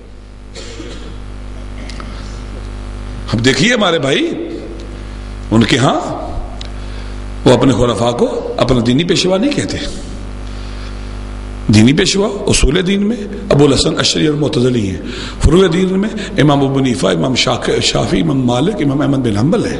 اب دیکھیے ہمارے بھائی، ان کے ہاں وہ اپنے خلفاء کو اپنا دینی پیشوا نہیں کہتے. دینی پیشوا اصول دین میں ابو الحسن اشعری اور معتزلی ہیں، فروع دین میں امام ابو حنیفہ، امام شافعی، امام مالک، امام احمد بن حنبل ہے،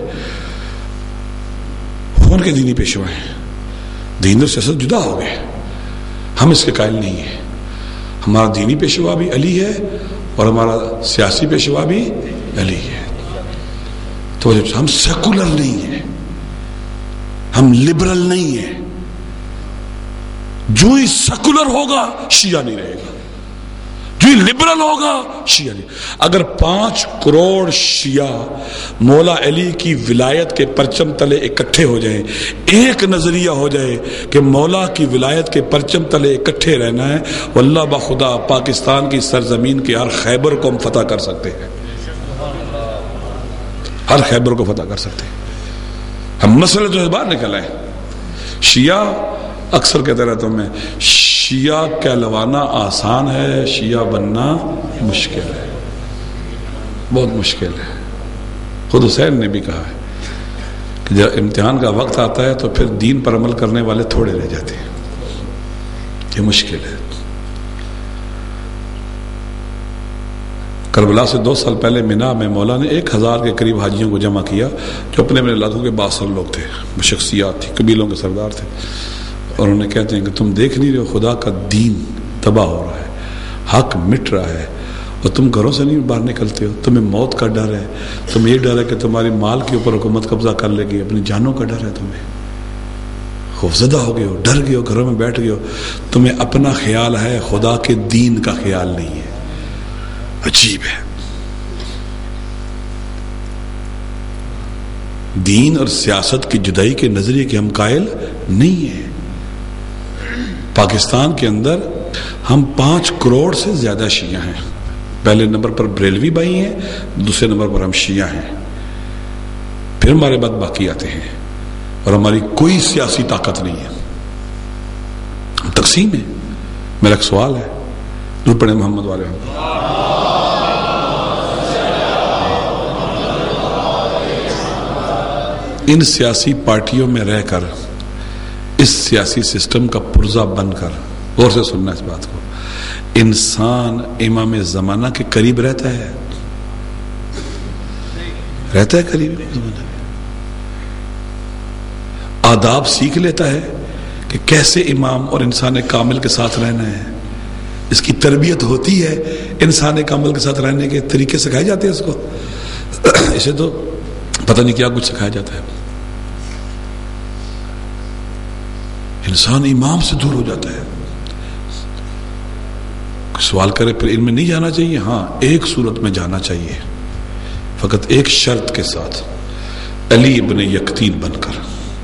ان کے دینی پیشوا ہیں۔ دین اور سیاست جدا ہو گئے، ہم اس کے قائل نہیں ہیں۔ ہمارا دینی پیشوا بھی علی ہے اور ہمارا سیاسی پیشوا بھی علی ہے۔ تو ہم سیکولر نہیں ہیں، ہم لبرل نہیں ہیں۔ جو ہی سیکولر ہوگا شیعہ نہیں رہے گا، جو ہی لبرل ہوگا شیعہ نہیں۔ اگر 5 کروڑ شیعہ مولا علی کی ولایت کے پرچم تلے اکٹھے ہو جائیں، ایک نظریہ ہو جائے کہ مولا کی ولایت کے پرچم تلے اکٹھے رہنا ہے، واللہ بخدا پاکستان کی سرزمین کے ہر خیبر کو ہم فتح کر سکتے ہیں، ہر خیبر کو فتح کر سکتے ہیں۔ ہم مسئلے جو باہر نکل آئے۔ شیعہ اکثر کہتے رہتا ہوں میں، شیعہ کہلوانا آسان ہے، شیعہ بننا مشکل ہے، بہت مشکل ہے۔ خود حسین نے بھی کہا ہے کہ جب امتحان کا وقت آتا ہے تو پھر دین پر عمل کرنے والے تھوڑے رہ جاتے ہیں، یہ مشکل ہے۔ کربلا سے 2 سال پہلے مینا میں مولا نے 1000 کے قریب حاجیوں کو جمع کیا جو اپنے اپنے علاقوں کے بااثر لوگ تھے، شخصیات تھی، قبیلوں کے سردار تھے، اور انہیں کہتے ہیں کہ تم دیکھ نہیں رہے ہو خدا کا دین تباہ ہو رہا ہے، حق مٹ رہا ہے، اور تم گھروں سے نہیں باہر نکلتے ہو، تمہیں موت کا ڈر ہے، تمہیں یہ ڈر ہے کہ تمہاری مال کے اوپر حکومت قبضہ کر لے گی، اپنی جانوں کا ڈر ہے، تمہیں خوفزدہ ہو گئے ہو، ڈر گئے ہو، گھروں میں بیٹھ گئے ہو، تمہیں اپنا خیال ہے، خدا کے دین کا خیال نہیں ہے۔ عجیب ہے، دین اور سیاست کی جدائی کے نظریے کے ہم قائل نہیں ہیں۔ پاکستان کے اندر ہم 5 کروڑ سے زیادہ شیعہ ہیں، پہلے نمبر پر بریلوی بھائی ہیں، دوسرے نمبر پر ہم شیعہ ہیں، پھر ہمارے بعد باقی آتے ہیں، اور ہماری کوئی سیاسی طاقت نہیں ہے، ہم تقسیم ہے۔ میرا ایک سوال ہے، درود پڑھیں محمد والے ہم۔ ان سیاسی پارٹیوں میں رہ کر، اس سیاسی سسٹم کا پرزہ بن کر، غور سے سننا اس بات کو، انسان امام زمانہ کے قریب رہتا ہے، رہتا ہے قریب زمانہ میں، آداب سیکھ لیتا ہے کہ کیسے امام اور انسان کامل کے ساتھ رہنا ہے، اس کی تربیت ہوتی ہے، انسان کامل کے ساتھ رہنے کے طریقے سکھائے جاتے ہیں اس کو، اسے تو پتہ نہیں کیا کچھ سکھایا جاتا ہے۔ انسان امام سے دور ہو جاتا ہے۔ سوال کرے پھر ان میں نہیں جانا چاہیے؟ ہاں، ایک صورت میں جانا چاہیے، فقط ایک شرط کے ساتھ، علی ابن یقطین بن کر،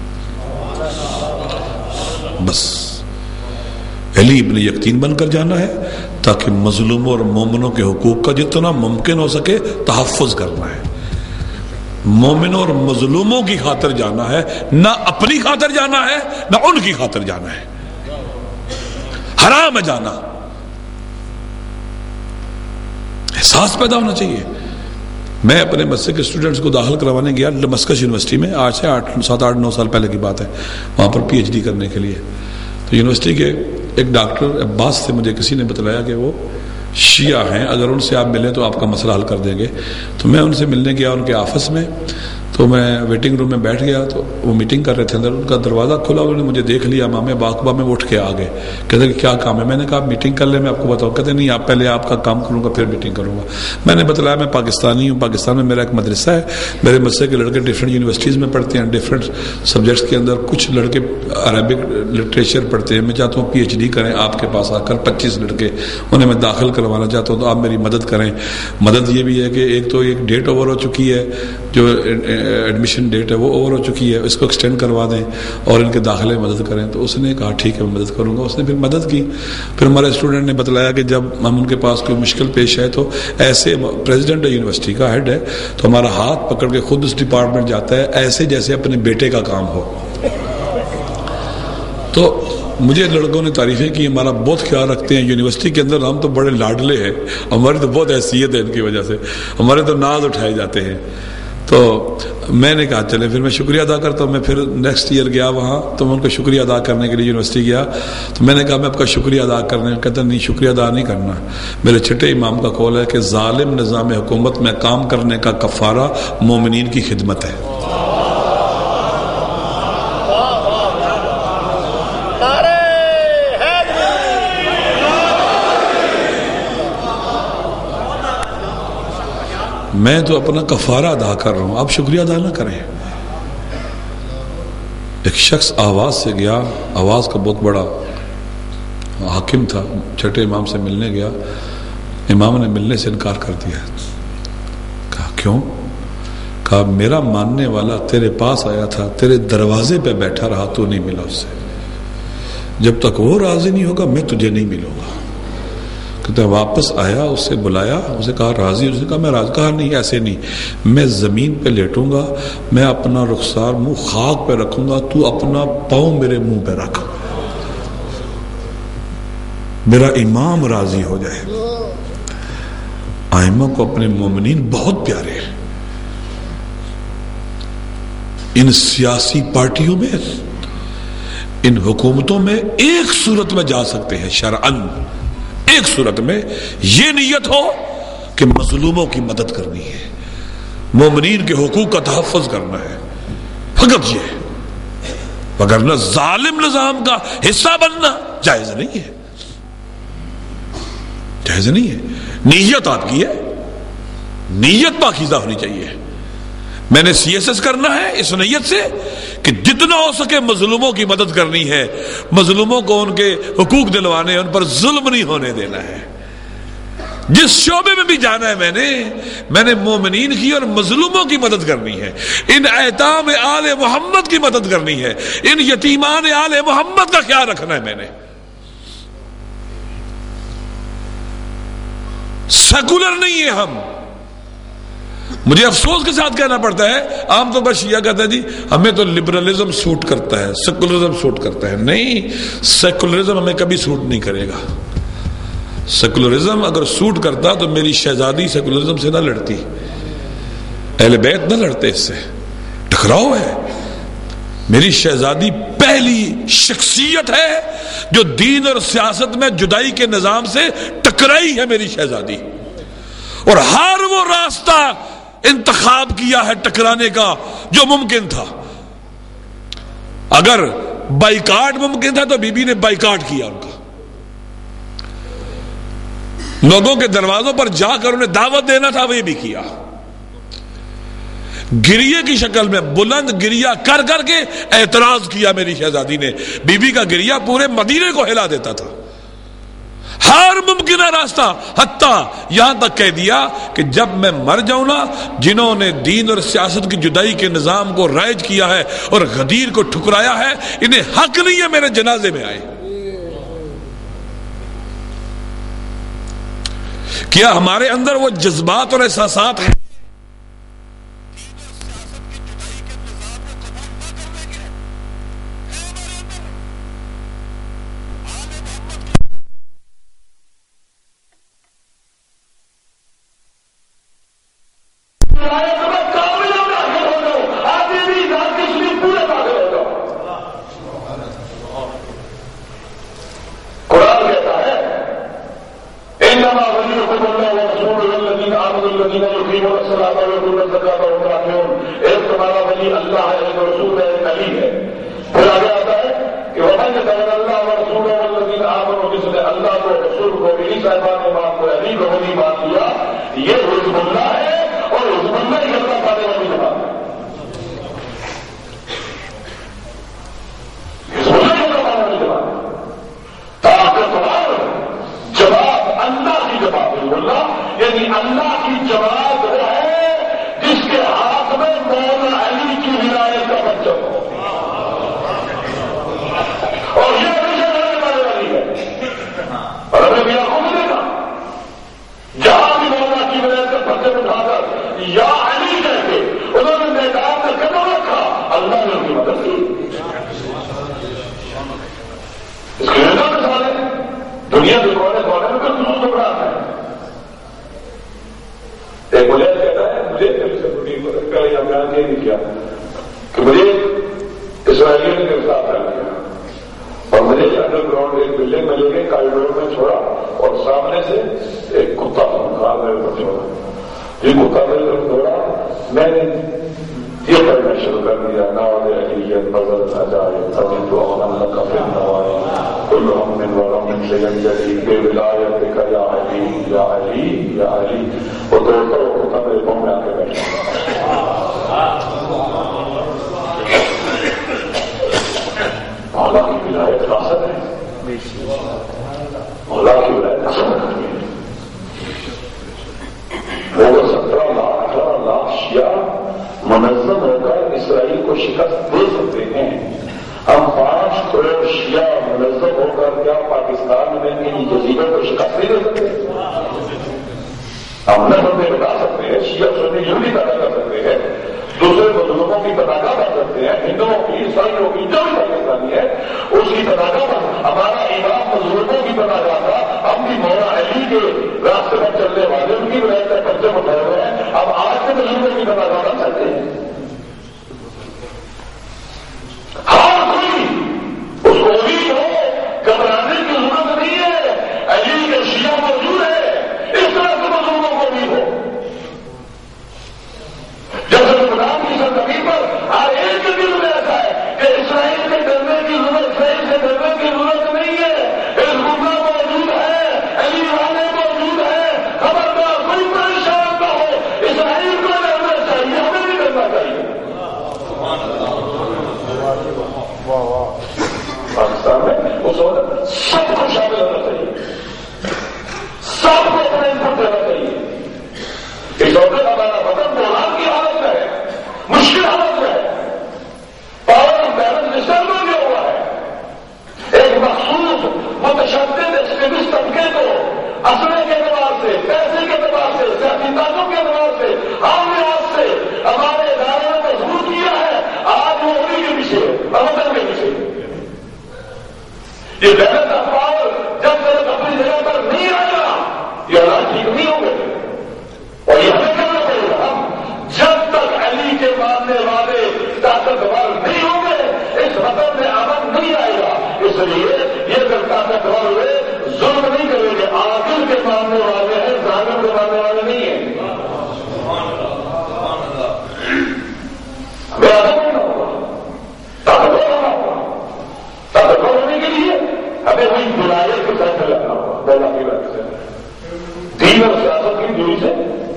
بس علی ابن یقطین بن کر جانا ہے، تاکہ مظلوموں اور مومنوں کے حقوق کا جتنا ممکن ہو سکے تحفظ کرنا ہے۔ مومنوں اور مظلوموں کی خاطر جانا ہے، نہ اپنی خاطر جانا ہے، نہ ان کی خاطر جانا ہے، حرام ہے جانا۔ احساس پیدا ہونا چاہیے۔ میں اپنے مسجد کے اسٹوڈنٹس کو داخل کروانے گیا دمشق یونیورسٹی میں، آج سے 7 8 9 سال پہلے کی بات ہے، وہاں پر پی ایچ ڈی کرنے کے لیے۔ تو یونیورسٹی کے ایک ڈاکٹر عباس سے مجھے کسی نے بتلایا کہ وہ شیعہ ہیں، اگر ان سے آپ ملیں تو آپ کا مسئلہ حل کر دیں گے۔ تو میں ان سے ملنے گیا ان کے آفس میں، تو میں ویٹنگ روم میں بیٹھ گیا، تو وہ میٹنگ کر رہے تھے اندر، ان کا دروازہ کھلا، انہوں نے مجھے دیکھ لیا، امام باقبہ میں اٹھ کے آ گئے، کہتے کہ کیا کام ہے؟ میں نے کہا میٹنگ کر لیں، میں آپ کو بتاؤں۔ کہتے نہیں، آپ پہلے آپ کا کام کروں گا پھر میٹنگ کروں گا۔ میں نے بتلایا میں پاکستانی ہوں، پاکستان میں میرا ایک مدرسہ ہے، میرے مدرسے کے لڑکے ڈفرینٹ یونیورسٹیز میں پڑھتے ہیں، ڈفرینٹ سبجیکٹس کے اندر، کچھ لڑکے عربک لٹریچر پڑھتے ہیں، میں چاہتا ہوں پی ایچ ڈی کریں آپ کے پاس آ کر، 25 لڑکے، انہیں میں داخل کروانا چاہتا ہوں، تو آپ میری مدد کریں۔ مدد یہ بھی ہے کہ ایک تو ایک ڈیٹ اوور ہو چکی ہے، جو ایڈمیشن ڈیٹ ہے وہ اوور ہو چکی ہے، اس کو ایکسٹینڈ کروا دیں اور ان کے داخلے میں مدد کریں۔ تو اس نے کہا ٹھیک ہے میں مدد کروں گا، اس نے پھر مدد کی۔ پھر ہمارے اسٹوڈنٹ نے بتلایا کہ جب ہم ان کے پاس کوئی مشکل پیش ہے تو ایسے پریزیڈنٹ یونیورسٹی کا ہیڈ ہے تو ہمارا ہاتھ پکڑ کے خود اس ڈپارٹمنٹ جاتا ہے، ایسے جیسے اپنے بیٹے کا کام ہو۔ تو مجھے لڑکوں نے تعریفیں کی، ہمارا بہت خیال رکھتے ہیں یونیورسٹی کے اندر، ہم تو بڑے لاڈلے ہیں، ہماری تو بہت حیثیت ہے ان کی وجہ سے، ہمارے تو ناز اٹھائے جاتے ہیں۔ تو میں نے کہا چلے پھر میں شکریہ ادا کرتا ہوں. میں پھر نیکسٹ ایئر گیا وہاں تو میں ان کو شکریہ ادا کرنے کے لیے یونیورسٹی گیا. تو میں نے کہا میں آپ کا شکریہ ادا کرنے, کہتا نہیں شکریہ ادا نہیں کرنا. میرے چھٹے امام کا قول ہے کہ ظالم نظام حکومت میں کام کرنے کا کفارہ مومنین کی خدمت ہے. میں تو اپنا کفارہ ادا کر رہا ہوں, آپ شکریہ ادا نہ کریں. ایک شخص آواز سے گیا, آواز کا بہت بڑا حاکم تھا, چھٹے امام سے ملنے گیا. امام نے ملنے سے انکار کر دیا. کہا کیوں؟ کہا میرا ماننے والا تیرے پاس آیا تھا, تیرے دروازے پہ بیٹھا رہا, تو نہیں ملا اس سے. جب تک وہ راضی نہیں ہوگا میں تجھے نہیں ملوں گا. کہتا ہے واپس آیا, اس سے بلایا, اسے کہا راضی؟ اس نے کہا میں راضی. کہا نہیں ایسے نہیں, میں زمین پہ لیٹوں گا, میں اپنا رخسار منہ خاک پہ رکھوں گا, تو اپنا پاؤں میرے منہ پہ رکھ, میرا امام راضی ہو جائے. ائمہ کو اپنے مومنین بہت پیارے ہیں. ان سیاسی پارٹیوں میں, ان حکومتوں میں ایک صورت میں جا سکتے ہیں شرعن, ایک صورت میں یہ نیت ہو کہ مظلوموں کی مدد کرنی ہے, مومنین کے حقوق کا تحفظ کرنا ہے, فقط یہ. وگرنہ ظالم نظام کا حصہ بننا جائز نہیں ہے, جائز نہیں ہے. نیت آپ کی ہے, نیت پاکیزہ ہونی چاہیے. میں نے سی ایس ایس کرنا ہے اس نیت سے کہ جتنا ہو سکے مظلوموں کی مدد کرنی ہے, مظلوموں کو ان کے حقوق دلوانے, ان پر ظلم نہیں ہونے دینا ہے. جس شعبے میں بھی جانا ہے میں نے مومنین کی اور مظلوموں کی مدد کرنی ہے, ان ایتام آل محمد کی مدد کرنی ہے, ان یتیمان آل محمد کا خیال رکھنا ہے. میں نے سیکولر نہیں ہے ہم. مجھے افسوس کے ساتھ کہنا پڑتا ہے, عام طور پر شیعہ کہتا ہے جی ہمیں تو لبرلزم سوٹ کرتا ہے, سیکولرزم سوٹ کرتا ہے. نہیں, سیکولرزم ہمیں کبھی سوٹ نہیں کرے گا. سیکولرزم اگر سوٹ کرتا تو میری شہزادی سیکولرزم سے نہ لڑتی, اہل بیت نہ لڑتے, اس سے ٹکراؤ ہے. میری شہزادی پہلی شخصیت ہے جو دین اور سیاست میں جدائی کے نظام سے ٹکرائی ہے میری شہزادی, اور ہر وہ راستہ انتخاب کیا ہے ٹکرانے کا جو ممکن تھا. اگر بائیکاٹ ممکن تھا تو بی بی نے بائیکاٹ کیا ان کا, لوگوں کے دروازوں پر جا کر انہیں دعوت دینا تھا, وہ بھی کیا. گریے کی شکل میں بلند گریہ کر کر کے اعتراض کیا میری شہزادی نے. بی بی کا گریہ پورے مدینے کو ہلا دیتا تھا. ہر ممکنہ راستہ, حتیٰ یہاں تک کہہ دیا کہ جب میں مر جاؤں نا, جنہوں نے دین اور سیاست کی جدائی کے نظام کو رائج کیا ہے اور غدیر کو ٹھکرایا ہے, انہیں حق نہیں ہے میرے جنازے میں آئے. کیا ہمارے اندر وہ جذبات اور احساسات ہیں بیان یہ نہیں کیا کہ مجھے اسرائیلیوں نے گرفتار کر لیا اور مجھے انڈر گراؤنڈ ایک بلڈنگ میں لے کے کاریڈور میں چھوڑا اور سامنے سے ایک کتا میرے پر چھوڑا. یہ کتا میرے طرف دوڑا, میں نے یہ پڑھنا شروع کر دیا ناود علیت بزل عجائے ابھی تو اللہ کا پھر نوائی کل من ورم سے جلی بے ولایت کا یا علی یا علی یا علی. وہ دوڑتا وہ کتا میرے پاؤں میں آ کے بیٹھا. مولا کی ولایت راست ہے, مولا کی ولایت راست ہے. وہ 17 لاکھ 18 لاکھ شیعہ منظم ہو کر اسرائیل کو شکست دے سکتے ہیں. ہم 5 کروڑ شیعہ منظم ہو کر کیا پاکستان میں ان جزیروں کو شکست نہیں دے سکتے؟ ہم نہ بتا سکتے ہیں, شیعہ سنی یوں بھی پیدا کر سکتے ہیں, دوسرے بزرگوں کی پتاکا بن سکتے ہیں, ہندوؤں کی عیسائیوں کی جو بھی پاکستانی ہے اس کی پتاکا بن. ہمارا امام بزرگوں کی پتاکا تھا, ہم بھی مولا علی کے راستے پر چلنے والے ان کی ولایت کا پرچم اٹھائے ہوئے ہیں. اب آج کے بزرگوں کی پتاکا بن سکتے ہیں. ہر کوئی اس کو امید ہو, گھبرانے کی ضرورت نہیں ہے. علی کے شیعہ موجود ہے, اس طرح سے بزرگوں کو امید ہو. جیسے خدام کی سرزمین پر ہر ایک کے دل میں ایسا ہے کہ اسرائیل سے ڈرنے کی ضرورت, اسرائیل سے ڈرنے کی ضرورت نہیں ہے. اس گناہ موجود ہے, علی والے موجود ہے. خبردار کوئی پریشان نہ ہو, اسرائیل کو ڈرنا چاہیے, ہمیں بھی ڈرنا چاہیے. پاکستان میں اس وقت سب کو شامل ہونا چاہیے, سب کو اپنا انپٹ دینا چاہیے. اس وقت ہمارا وطن بحران کی حالت میں ہے, مشکل حالت میں ہے, پاور بیلنس ڈسٹرب ہو گیا ہوا ہے. ایک مخصوص متشدد ایکسٹریمسٹ طبقے کو اسلحے کے اعتبار سے, پیسے کے اعتبار سے, سیاسی طاقتوں کے اعتبار سے, ہم لحاظ سے ہمارے ادارے نے مضبوط کیا ہے. آج وہ انہیں کے پیچھے, وطن کے پیچھے. یہ بیلنس آف پاور جب تک اپنی جگہ پر نہیں آئے گا یہ حالات ٹھیک نہیں ہوں گے. اور یہ ہمیں کرنا پڑے گا. ہم جب تک علی کے ماننے والے طاقتور نہیں ہوں گے اس وطن میں امن نہیں آئے گا. اس لیے یہ جب طاقتور ہوئے ظلم نہیں کریں گے. عادل کے ماننے والے ہیں, ظالم کے ماننے والے نہیں ہیں. ہمیں آدم ہونا ہوگا, طاقتور ہونا ہوگا. طاقتور ہونے کے لیے ہمیں وہی ولایت کے ساتھ لانا ہوگا. مولا کی بات سے دین اور سیاست کی دوری سے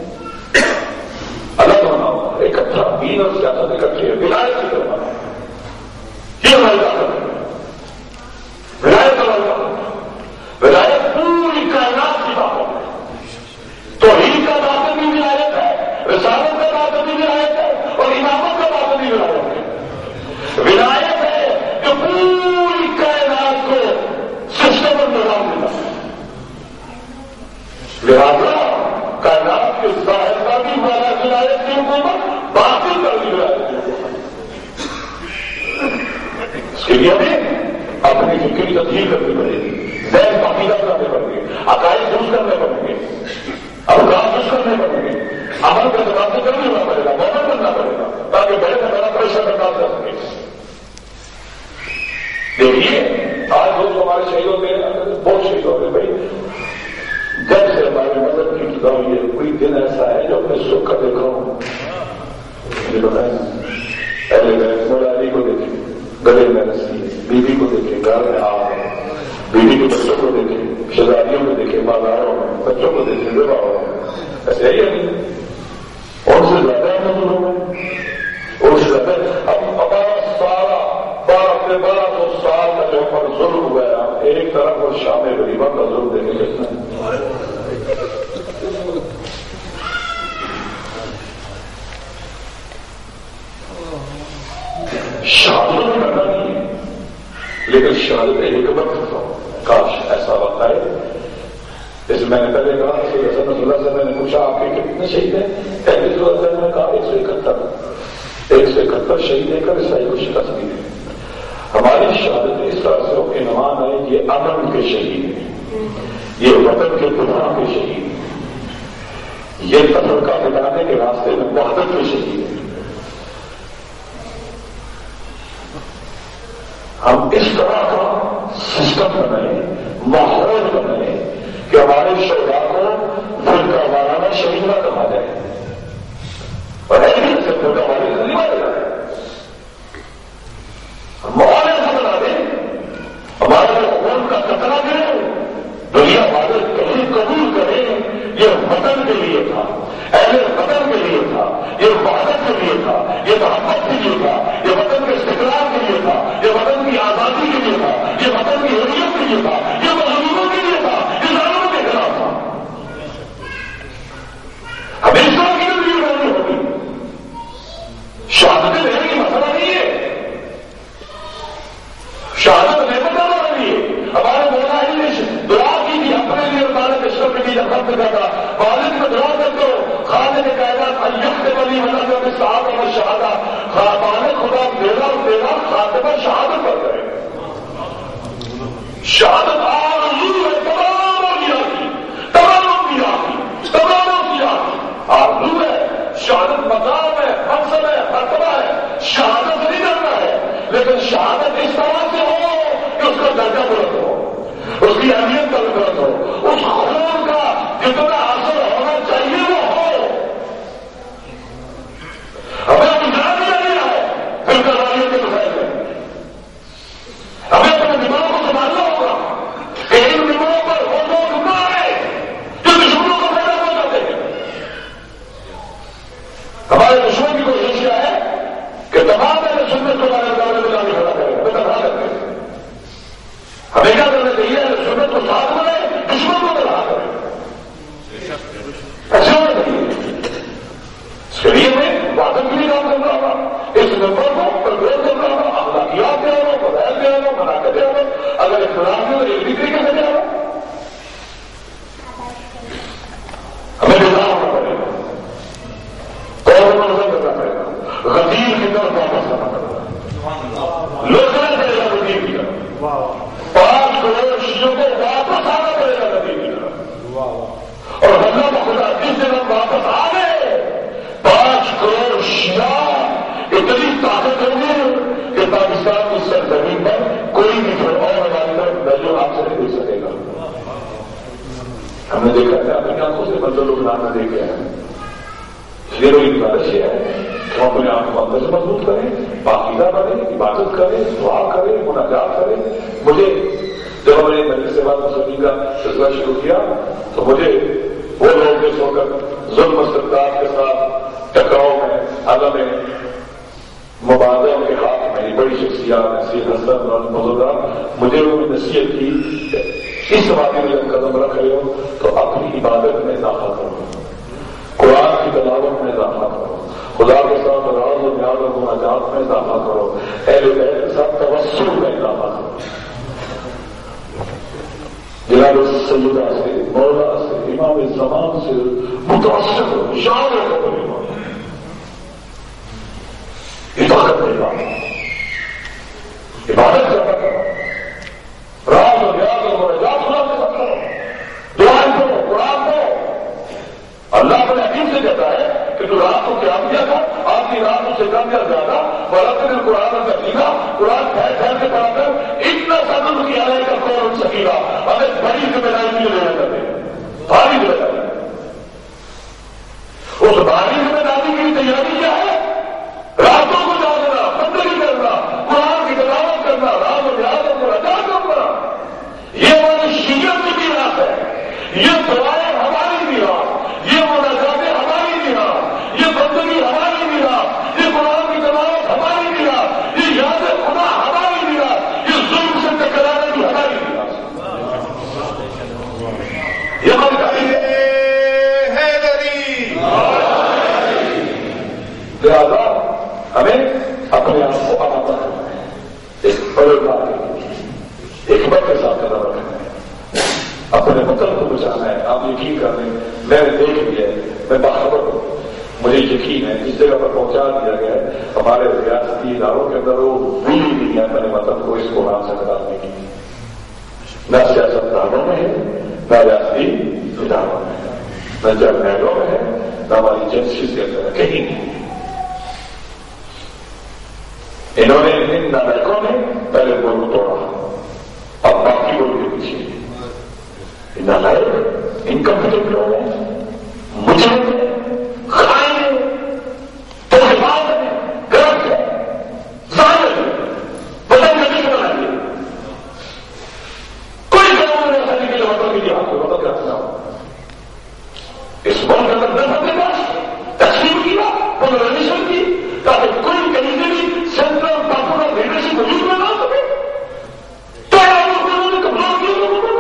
الگ ہونا ہوگا. اکٹھا دین اور سیاست اکٹھے ولایت کی طرف آنا. یہ ہماری طاقت ہے. ولایت الگ, ولایت پوری کائنات کی طاقت ہے. توحید کا طاقت بھی ولایت ہے, رسالت کا طاقت بھی ولایت ہے, اور امامت کا طاقت بھی ولایت ہے. ولایت ہے جو پوری کائنات کو سسٹم اور نظام دیتا ہے. لہٰذا کائنات کے ظاہر کا بھی ولایت کی حکومت, باطن کا بھی ولایت کی حکومت. اس کے لیے ہمیں اپنی فکری تبدیل کرنی پڑے گی, ذہن پاکیزہ کرنے پڑیں گے, عقائد درست کرنے پڑیں گے, افکار درست کرنے پڑیں گے, عمل کے اعتبار سے کرنا ہونا پڑے گا, مومن کرنا پڑے گا تاکہ بڑے سے بڑا پریشر برداشت کر سکے. دیکھیے آج لوگ ہمارے شہید ہوتے ہیں, بہت شہید ہوتے ہیں بھائی. جب سے ہمارے مذہب کی ابتدا ہوئی ہے کوئی دن ایسا ہے جو اپنے سکھ کا دیکھا ہوں. مجھے بتائیں, پہلے میں مولا علی کو دیکھیں گلے میں رسی, بیوی کو دیکھیں گھر میں آگ, بیوی کے بچوں کو دیکھیں, شہزادیوں کو دیکھیں بازاروں میں, بچوں کو دیکھیں وواہوں میں. ایسے ہی نہیں, ان سے زیادہ مزدور ہو گئے, ان سے زیادہ. اب 1200 سال کا جو پر ظلم ہوا ہے, ایک طرف اور شام غریبہ کا ظلم دیکھیں کتنا. شہادت کرنا نہیں ہے, لیکن شہادت حکمت کاش ایسا وقت آئے. جیسے میں نے پہلے کہا سے میں نے پوچھا آپ کے کتنے شہید ہیں, 35 میں کہا 171 شہید دے کر عیسائی کو شکست دی. ہماری شہادت اس طرح سے ہو کہ نمان ہے یہ امن کے شہید ہیں, یہ وطن کے گناہ کے شہید ہیں, یہ تفرقہ مٹانے کے راستے میں وحدت کے شہید ہیں. ہم اس طرح کا سسٹم بنائیں، ماحول بنائیں کہ ہمارے شعبہ کو فرقہ وارانہ شریعہ کہا جائے اور ایسے فرقہ وارانہ شریعہ کہا جائے. ماحول ایسا بنا دیں ہمارے حکومت کا قطرہ کرے، دنیا والے قبول کریں یہ وطن کے لیے تھا، اہل وطن کے لیے تھا، یہ وحدت کے لیے تھا، یہ محبت کے لیے تھا، یہ وطن کے استقرار کے لیے تھا، یہ وطن کی آزادی کے لیے تھا، یہ وطن کی حریت کے لیے تھا، یہ مظلوموں کے لیے تھا، یہ ظالموں کے خلاف تھا. ہمیشہ کی زندگی رہنی ہوگی. شہادت لینے کی مسئلہ نہیں ہے، شہادت لے کر جانا نہیں ہے. ہمارے مولا ہی نے دعا کی تھی اپنے لیے تعالیٰ کے شرف کی جب خط کرتا والد میں دعا کرتے ہو خالق کائنات الحمد ولی ولا میں صاحب اور شہادت خاتمہ خدا دینا خاتمہ شہادت پر کرے. شہادت آرزو ہے تمام انبیاء کی، تمام انبیاء کی، تمام انبیاء کی آرزو ہے. شہادت مقام ہے، منصب ہے، مرتبہ ہے. شہادت نہیں کرنا ہے، لیکن شہادت اس طرح سے ہو کہ اس کا درجہ بلند ہو، اس کی اہمیت بلند ہو، اس خون کا جتنا اثر ہونا چاہیے وہ ہو. ہمیں گزار دیا گیا ہے پھر کراریوں کے مسائل میں. ہمیں اپنے دماغ کو سنبھالنا ہوگا کہ ان دماغوں پر وہ لوگ نہ آئے جو دشمنوں کو پیدا ہو جاتے ہیں. ہمارے دشمن کی کوشش کیا ہے کہ تمام ایسے سنت کو ہمارے دورے میں جانے کھڑا کرے، ہمیں تباہ کرتے ہیں. ہمیں کیا کرنا چاہیے؟ سنت کو ساتھ بنائے، دشمن کو تباہ کرے. ایسے ہونا چاہیے. اس کے لیے میں وعدت کے لیے کام کرنا ہوگا، اس نمبر کو پرویز کرنا ہوگا، اخلاقیات دے رہا ہوں، فضائل دے رہا ہوں، مناقب دے رہا ہوں. اگر اختلاف میں ایک بھی طریقے سے دے رہا ہوں ہمیں بیدار ہونا پڑے گا، قوم منظم کرنا پڑے گا، غدیر کی طرف واپس کرنا پڑے گا، لوٹنا پڑے گا غدیر کی طرف. 5 کروڑ شیعوں کو واپس آنا پڑے گا غدیر کی طرف. اور اللہ بخدا جس دن ہم واپس آ گئے 5 کروڑ شیعہ اتنی طاقت ہوگی کہ پاکستان کی سرزمین پر کوئی بھی فرعون ہماری طرف نظر آپ سے نہیں دے سکے گا. ہم نے دیکھا ہے اپنی آنکھوں سے بدل لوگ نام دیکھے ہیں. اس لیے میری گزارش یہ ہے کہ ہم اپنے آپ کو اندر سے مضبوط کریں، پاکیزہ بنیں، عبادت کریں، دعا کریں، مناجات کریں. مجھے جب ہم نے مجلس سے بات مسلمین کا سلسلہ شروع کیا تو مجھے وہ لوگ جس ہو کر ظلم و استبداد کے ساتھ ٹکراؤ میں عدم مبادلہ کے خلاف میری بڑی شخصیات نصیر حسن اور بزرگاں مجھے وہ نصیحت کی اس وادی میں جب قدم رکھ رہے ہو تو اپنی عبادت میں اضافہ کرو، قرآن کی تلاوت میں اضافہ کرو، خدا کے ساتھ راز و نیاز و مناجات میں اضافہ کرو، اہل بیت کے ساتھ توسل میں اضافہ کرو. جناب سیدہ سے، مولا سے، امام زمان سے متاثر ہو، شان ہو، یہ طاقت دے گا. عبادت کرنا کرو، راز و نیاز و مناجات خدا کے ساتھ کرو، دعائیں کرو، قرآن پڑھو. اللہ اپنے حکیم سے کہتا ہے کہ تو رات کو کیا کیا تھا، آپ کی رات اس سے کم یا زیادہ برابر قرآن کا سیکھا، قرآن ٹھہر ٹھہر کے پڑھا کر اتنا سدم کیا ہے کہ کون سکیلا ہمیں بڑی ذمہ داری کی لینا کرتے بھاری ذمہ داری. اس بھاری ذمہ داری کی تیاری کیا ہے؟ راتوں کو جاگنا، بندگی کرنا، قرآن کی تلاوت کرنا، رات و نیاز کو ادا کرنا. یہ ہماری شریعت کی میراث ہے، یہ دعائیں ہماری میراث، یہ مناجاتیں ہماری میراث، یہ بندگی ہماری میراث، یہ قرآن کی تلاوت ہماری میراث، یہ یاد خدا ہماری میراث، یہ ظلم سے ٹکرانے کی ہماری میراث. یہ ہماری لہٰذا ہمیں اپنے آپ کو آمادہ کرنا ہے، ایک بڑے بات حکمت کے ساتھ قدم رکھنا ہے، اپنے وطن کو بچانا ہے. آپ یقین کر لیں میں نے دیکھ لیا ہے، میں باخبر ہوں، مجھے یقین ہے جس جگہ پر پہنچا دیا گیا ہے ہمارے ریاستی اداروں کے اندر وہ پوری نہیں ہے اپنے وطن کو اس قرآن سے نکالنے کی. نہ سیاست دانوں میں ہے، نہ ریاستی اداروں میں ہے، نہ جرنیلوں میں ہے، نہ ہماری ایجنسی کے اندر کہیں نہیں. انہوں نے ان نالکوں نے پہلے ملک انکمپیٹنٹ لوگ ہیں، مجرم ہیں، خائن ہیں، دھوکےباز ہیں، کرپٹ ہیں، ظالم ہیں، بدن کا نہیں بنائیے. کوئی قانون ایسا نہیں کہ جو وطن کے لیے آپ کو وطن رکھنا ہو. اس ملک کے اندر دفعہ کے پاس تقسیم کیا، پولرائزیشن کی، تاکہ کوئی کہیں سے بھی سینٹرل پاپولر لیڈرشپ وجود میں نہ آ سکے. تو انہوں نے کمزور کیے لوگوں کو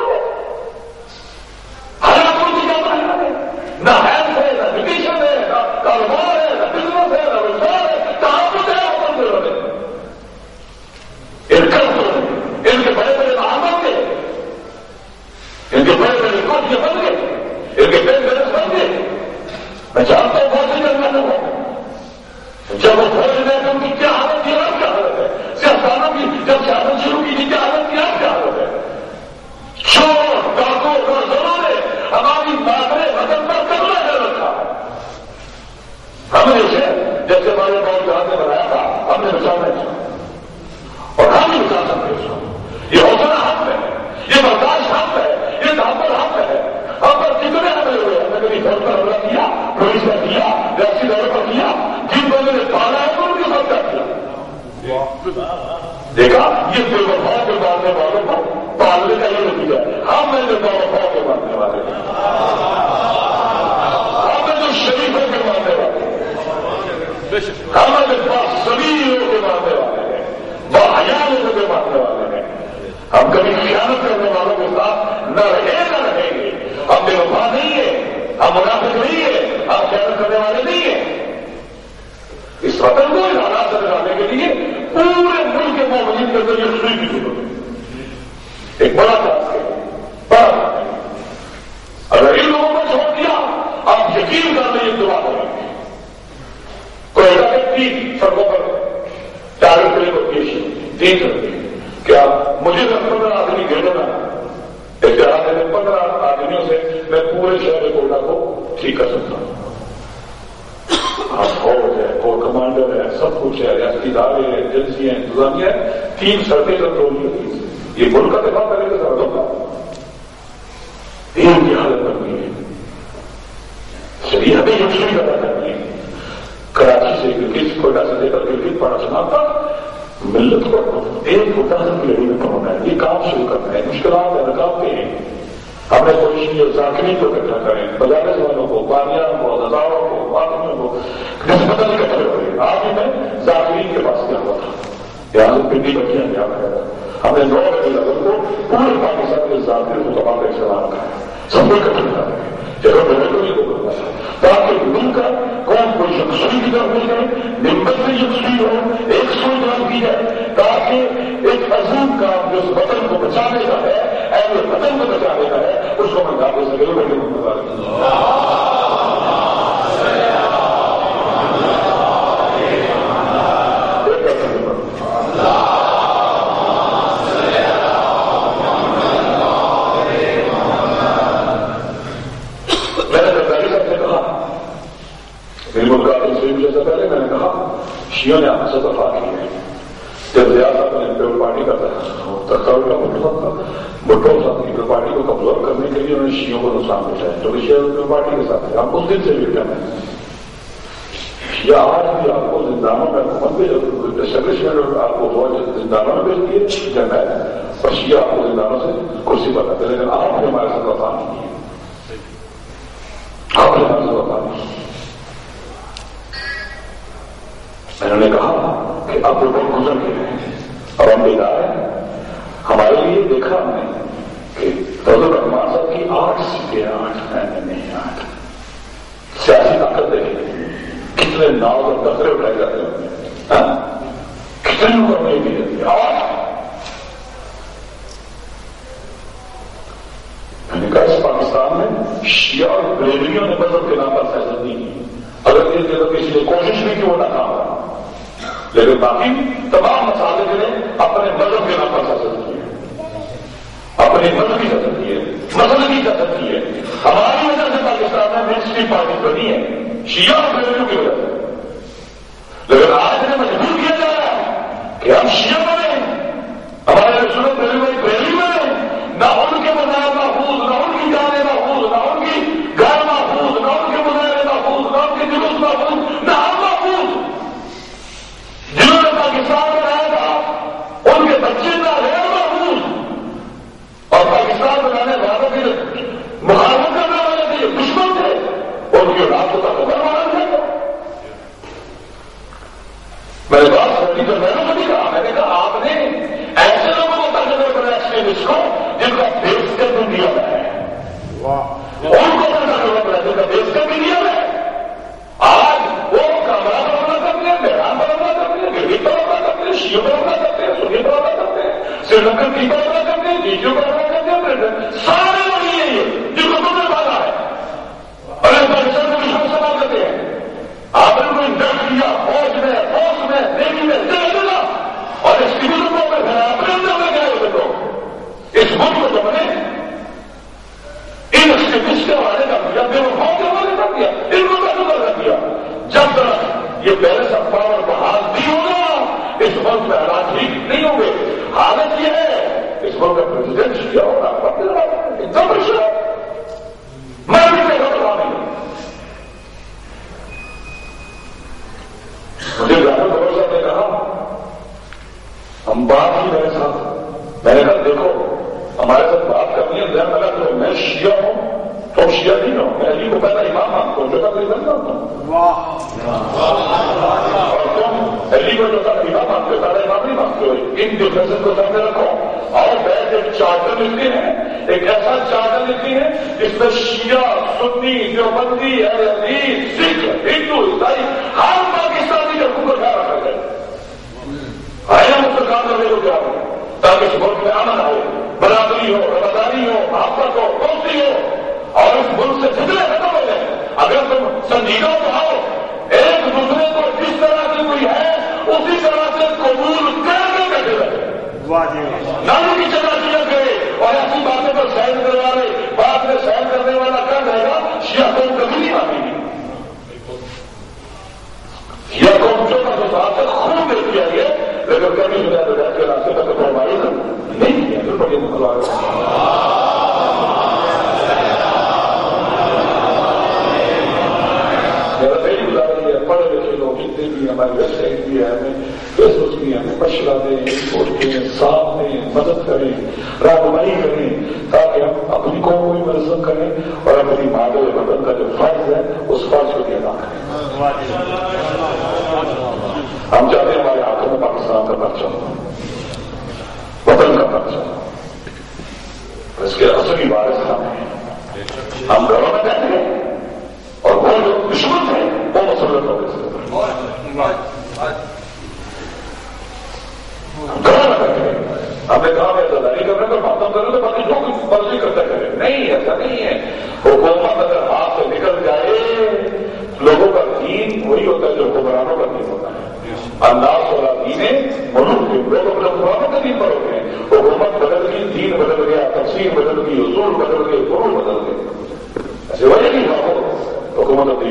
حالات کو جاتا ہے، نہ ہیلتھ ہے، نہ ایجوکیشن ہے، نہ کاروبار ہے، نہ بزنس ہے، نہ روزگار ہے. کہاں کو گیا وطن کے لوگ ان کا ان کے بڑے بڑے محمد کے، ان کے بڑے بڑے کوٹیاں بن گئے، ان کے بڑے بڑے بن گئے. میں جانتا ہوں بہت سی کرنا لوگوں جب وہ بھول گئے تو ان کی کیا حالت کی، آپ کیا حالت ہے. سیاستانوں کی جب سیاست شروع کی تھی کیا حالت کی، آپ کیا حالت ہے. چور ڈاکو اور زنوں نے ہماری مادرے وطن پر قبضہ کر رکھا ہے. ہم نے اسے جیسے ہمارے بہت جہاں نے بنایا تھا ہم نے بچانا ہے اور ہم نہیں بچا سکتے اس کو. یہ حوصلہ حق ہے، یہ برداشت حق ہے، یہ تحمل حق ہے. ہم پر کتنے حملے ہوئے، ہم نے کبھی فوج پر حملہ کیا، پولیس پر کیا، ریاستی دورے پر کیا. جن بندے نے پالا ہے تو ان کے ساتھ کیا کیا دیکھا. یہ بے وفاؤں کے ماننے والوں کو پالنے کا یہ نتیجہ ہے. ہم میں جو بے وفاؤں کے ماننے والے ہیں، ہم میں جو شریفوں کے ماننے والے ہیں، ہم میں جو باصبیوں کے ماننے والے ہیں، باحیا لوگوں کے ماننے والے ہیں. ہم کبھی خیانت کرنے والوں کے ساتھ نہ رہیں گے. ہم بے وفا نہیں ہیں، ہم منافق نہیں ہیں، ہم خیانت کرنے والے نہیں ہیں. اس وطن کو اس حالات سے بچانے کے لیے پورے ملک کے مومنین کے اندر یہ سوئی کی ضرورت ہے. ایک بڑا ٹاسک ہے، بڑا ٹاسک ہے. اگر ان لوگوں کو چھوڑ دیا آپ یقین کر لیں یہ دعا کریں گے. کوئی ایسا ویکتی سڑکوں پر ٹارگیٹ کرے کو تین کرتے ہیں کیا مجھے 15 آدمی گھیر دینا، اتحاد میں 15 آدمیوں سے میں پورے شہر کوئٹہ کو ٹھیک کر سکتا ہوں. فوج ہے، کور کمانڈر ہے، سب کچھ ہے، ریاستی ادارے ہیں، ایجنسی ہیں، انتظامیہ ہے، 3 سڑکیں کنٹرول ہوتی. یہ ملک کا دفاع کرے گا سڑکوں کا. دین کی حالت کرنی ہے، شریعت یکسوئی پیدا کرنی ہے. کراچی سے کرکٹ، کوئٹہ سے لے کر کرکٹ پڑا سنا تک ملت کو ایک متحد کی لڑی میں پہنچنا ہے. یہ کام شروع کرنا ہے. مشکلات ہے، رکاوٹیں ہیں. ہم نے کوشش کی ذاکرین کو اکٹھا کریں، مدارس والوں کو، بانیاں کو، ہزاروں کو، باطنوں کو نسبتاً اکٹھے ہوئے. آج ہی میں ذاکرین کے پاس گیا ہوا تھا، یہاں سے پنڈی بچیاں گیا تھا. ہم نے 9 بجے کو پورے پاکستان کے ذاکرین کو تباہ کا سلام رکھا ہے. سب کو اکٹھے کر رہے ہیں جگہ بہتری کو کرنا ہے تاکہ مل کر قوم کو یکسوئی کی طرف مل جائے، نمبر سے یکسوئی ہو، ایک سوئی طرف کی جائے، تاکہ ایک عظیم کام جو اس وطن کو بچانے کا ہے، اہل وطن کو بچانے کا ہے، اس کو ہم دعوت سے ضرور بڑھنے کو پہلے میں نے کہا شیعوں نے آپ سے دفاع کی ہے. جب زیادہ پیپل پارٹی کا بھٹو صاحب پیپل پارٹی کو کمزور کرنے کے لیے انہوں نے شیعوں کو نقصان پہنچایا تو پیپل پارٹی کے ساتھ ہم اس دن سے بھی کہنا ہے یا آج بھی آپ کو زندانوں میں حکومت بھی اسٹیبلشمنٹ آپ کو بہت زندانوں میں بھیجتی ہے جب میں اور شیعہ آپ کو زندانوں سے کرسی بتاتے ہیں، لیکن آپ نے ہمارے ساتھ وفا نہیں کی. آپ نے ہمارے ساتھ وفا نہیں کی. میں نے کہا کہ اب وہ بہت گزر گئے ہیں اور ہم بیدار ہیں. ہمارے لیے دیکھا ہم نے کہ فضل الرحمان صاحب کی 8 سیٹیں 8 نہیں 8 سیاسی طاقت دیکھیں کتنے ناز اور دفترے اٹھائے جاتے ہیں، کتنے اوپر نہیں دی جاتی. 8 میں نے کہا اس پاکستان میں شیعہ اور بریلویوں نے مذہب کے نام پر سیاست نہیں کی. اگر اس جگہ کسی نے کوشش بھی کی وہ ناکام رہا، لیکن باقی تمام مسالے نے اپنے مذہب کے نام پر سیاست کی ہے، اپنے مذہب کی سیاست کی ہے، مسئلے کی سیاست کی ہے. ہماری وجہ سے پاکستان میں مین اسٹریم پارٹی بنی ہے شیعہ اور بریلویوں کی وجہ سے. لیکن آج ہمیں مجبور کیا جا رہا ہے کہ ہم شیعہ بنے، ہمارے رسول بریلوی بنے، نہ ان کے مزار محفوظ، نہ ان کی جانیں محفوظ، نہ ان کی کے حوالے کر دیا، بے وفاؤں کے حوالے کر دیا، ان کو قتل کر دیا. جب تک یہ بیلنس آف پاور بحال نہیں ہوگا اس ملک میں حالات ٹھیک نہیں ہوں گے. حالت یہ ہے اس ملک کا پریزیڈنٹ شیعہ ہو رہا ایک میں بھی کہہ رہا نہیں. مجھے جانا بھروسہ نے کہا ہم بات ہی میرے ساتھ، میں نے کہا دیکھو ہمارے ساتھ بات کرنی ہے ذہن لگا تو میں شیعہ ہوں تو شیعہ نہیں ہوں، میں علی کو پہلا امام مانتا ہوں جو تک نہیں بنتا ہوں، اور تم علی کو جو تک امام مانتے ہو سارا امام نہیں مانتے ہو. ان ڈفرینس کو سامنے رکھو اور بیٹھ ایک چارٹر لکھتے ہیں، ایک ایسا چارٹر لکھتے ہیں جس میں شیعہ سنی دیوبندی اہل حدیث سکھ ہندو عیسائی ہر پاکستانی کے حقوق کا خیال رکھا جائے. آیا مستقام کرنے کو کیا ہو تاکہ اس ملک میں امن آئے، برابری ہو، رمضانی ہو، محبت ہو، دوستی ہو اور اس ملک سے فتنے ختم ہو جائے. اگر تم سنجیدہ اٹھاؤ ایک دوسرے کو جس طرح سے کوئی ہے اسی طرح سے قبول کر کے بیٹھے رہے، نام کی چنازیاں کرے اور ایسی باتوں پر سائن کروا رہے، بعد میں سائن کرنے والا کیا رہے گا؟ شیعہ قوم کبھی نہیں مانگے گی. شیعہ قوم جو کا ساتھ ہے خون دے دیا گیا لیکن کبھی ہدایت کے راستے پر فرمائی نہیں کیا. پھر بڑی میرا میری گزارش ہے پڑھے لکھے لوگ جتنے بھی ہماری ویب سائٹ بھی ہے ہمیں فیس بک بھی ہمیں مشورہ دیں، رپورٹ دیں، ساتھ دیں، مدد کریں، رہنمائی کریں تاکہ ہم اپنی قوم کو بھی منظم کریں اور اپنی مادر وطن کا جو فرض ہے اس فرض کو بھی ادا کریں. ہم چاہتے ہیں ہمارے ہاتھوں میں پاکستان کا پرچم ہو، وطن کا پرچم ہو، اس کے اصلی وارث ہم ہیں. ہم گھروں میں بیٹھے ہیں اور وہ جو دشمن ہیں وہ مسلط ہو گئے. گھروں میں بیٹھے ہم نے کہا میں زداری کرنے پر ماتم کریں تو باقی جو کچھ مرضی کرتا کرے. نہیں ایسا نہیں ہے. حکومت اگر ہاتھ سے نکل جائے لوگوں کا دین وہی ہوتا ہے جو حکمرانوں کا دین ہوتا ہے. انداز والا دین ہے ملوک کے لوگ اپنے حکمرانوں کے دین پر ہوتے ہیں. حکومت بدل گئی، دین بدل گیا، تفسیر بدل گئی، اصول بدل گئے، فروع بدل گئے. ایسے وجہ نہیں ہو حکومت اپنی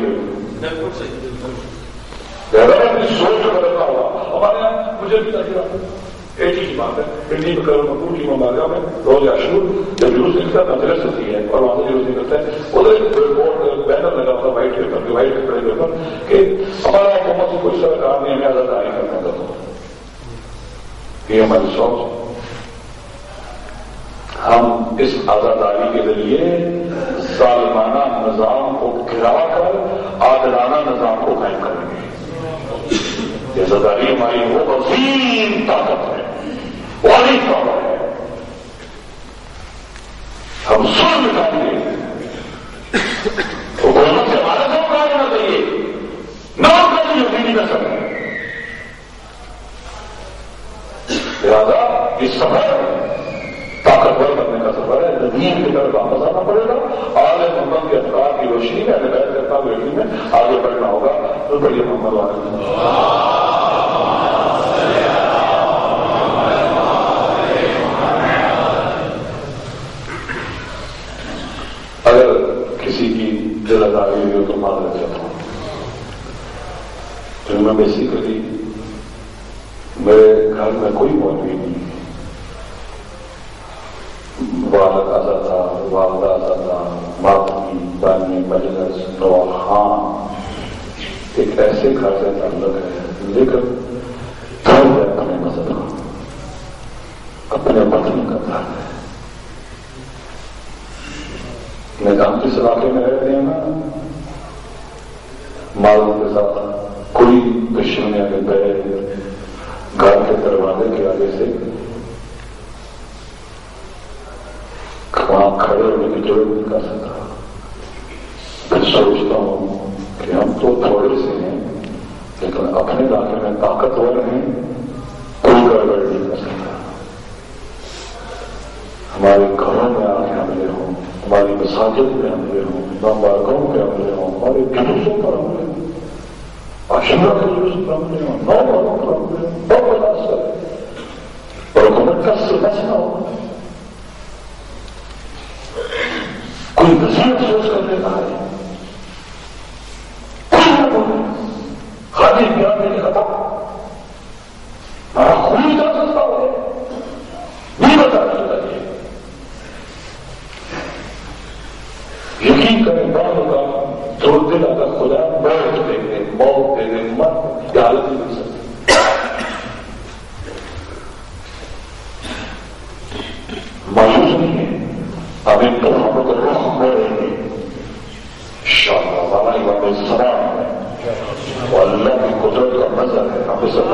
اپنی سوچ جو بدلنا ہوگا. ہمارے یہاں مجھے بھی ایک ہی بات ہے پنڈی میں کرو مقبول کی ممالک میں روز عاشور جب جلوس نکلتا ہے مجلس ہوتی ہے اور وہاں سے جلوس نکلتا ہے ادھر بینر لگا ہوتا وائٹ پیپر وائٹ پیپر کے اوپر کہ ہمارا حکومت سے کوئی سرکار نہیں ہمیں آزاداری کرنا چاہتا. یہ ہماری سوچ. ہم اس آزاداری کے ذریعے ظالمانہ نظام کو گرا کر عادلانہ نظام کو قائم کریں گے. یہ آزاداری ہماری وہ عظیم طاقت ہے، والی پاور ہے. ہم ظلم مٹائیں گے. حکومت سے ہمارا جو کام ہونا چاہیے نہ کبھی یقینی نہ سکے. لہٰذا یہ سفر طاقتور بننے کا سفر ہے. زمین کی طرف واپس آنا پڑے گا. آل محمد کے افکار کی روشنی میں ہدایت کرتا ہوئے روشنی میں آگے بڑھنا ہوگا. تو بڑی محمد والے اگر کسی کی دل آزاری ہوئی ہو تو معذرت چاہتا ہوں. تو میں بیسیکلی میرے گھر میں کوئی مولوی نہیں. والد آزاد تھا، والدہ آزاد تھا، ماتمی بانی مجلس نواح خان ایک ایسے گھر سے تعلق ہے لیکن گھر ہے اپنے مذہب کا، اپنے وطن کا گھر ہے. نظام جس علاقے میں رہتے ہیں نا مالوں کے ساتھ کوئی دشمنی آگے پہ گھر کے دروازے کے آگے سے وہاں کھڑے ہونے کی ضرورت نہیں کر سکتا. پھر سوچتا ہوں کہ ہم تو تھوڑے سے ہیں لیکن اپنے علاقے میں طاقتور ہیں، کوئی گڑبڑ نہیں کر سکتا. ہمارے گھروں میں آ کے حملے ہوں، ہماری مساجد میں حملے ہوں، بارگاہوں پہ حملے ہوں، ہمارے جلوسوں پر حملے ہوں، عاشورہ کے جلوس پر حملے ہوں، نو باروں پر حملے ہوں، بہت بڑا اثر اور حکومت کا سلسلہ ہوگا. کوئی وزیر افسوس کر دیتا ہے، خالی بیان میں نہیں ختم، ہمارا خون اتنا سستا ہو گیا نہیں بتا سکتا۔ یقین کریں بعض کا جو دل اگر خدا موت دے دے، موت دے دے، مت کی حالت نہیں مل سکتی۔ مایوس نہیں ہے، اب ان پر ہم لوگ رخ موڑیں گے انشاءاللہ۔ ہمارا امام السلام ہے وہ اللہ کی قدرت کا نظر ہے، ہم اسے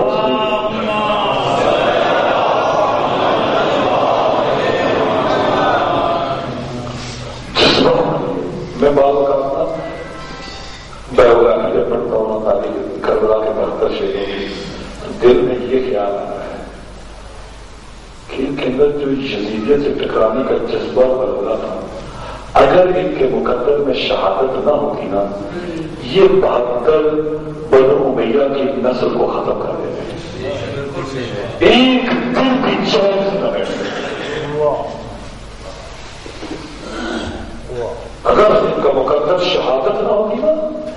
جس وقت میں بعض اوقات بیوگرافی جب پڑھتا ہوں تاریخ کربلا کے برتر شہروں کی، دل میں یہ خیال آتا ہے کہ ان کے اندر جو یزیدیت سے ٹکرانے کا جذبہ بلبلا تھا، اگر ان کے مقدر میں شہادت نہ ہوتی نا، یہ 72 بنو امیہ کی نسل کو ختم کر دیتے، ایک دن بھی چوس نہ بیٹھتے۔ اگر ان کا مقدر شہادت نہ ہوتی نا،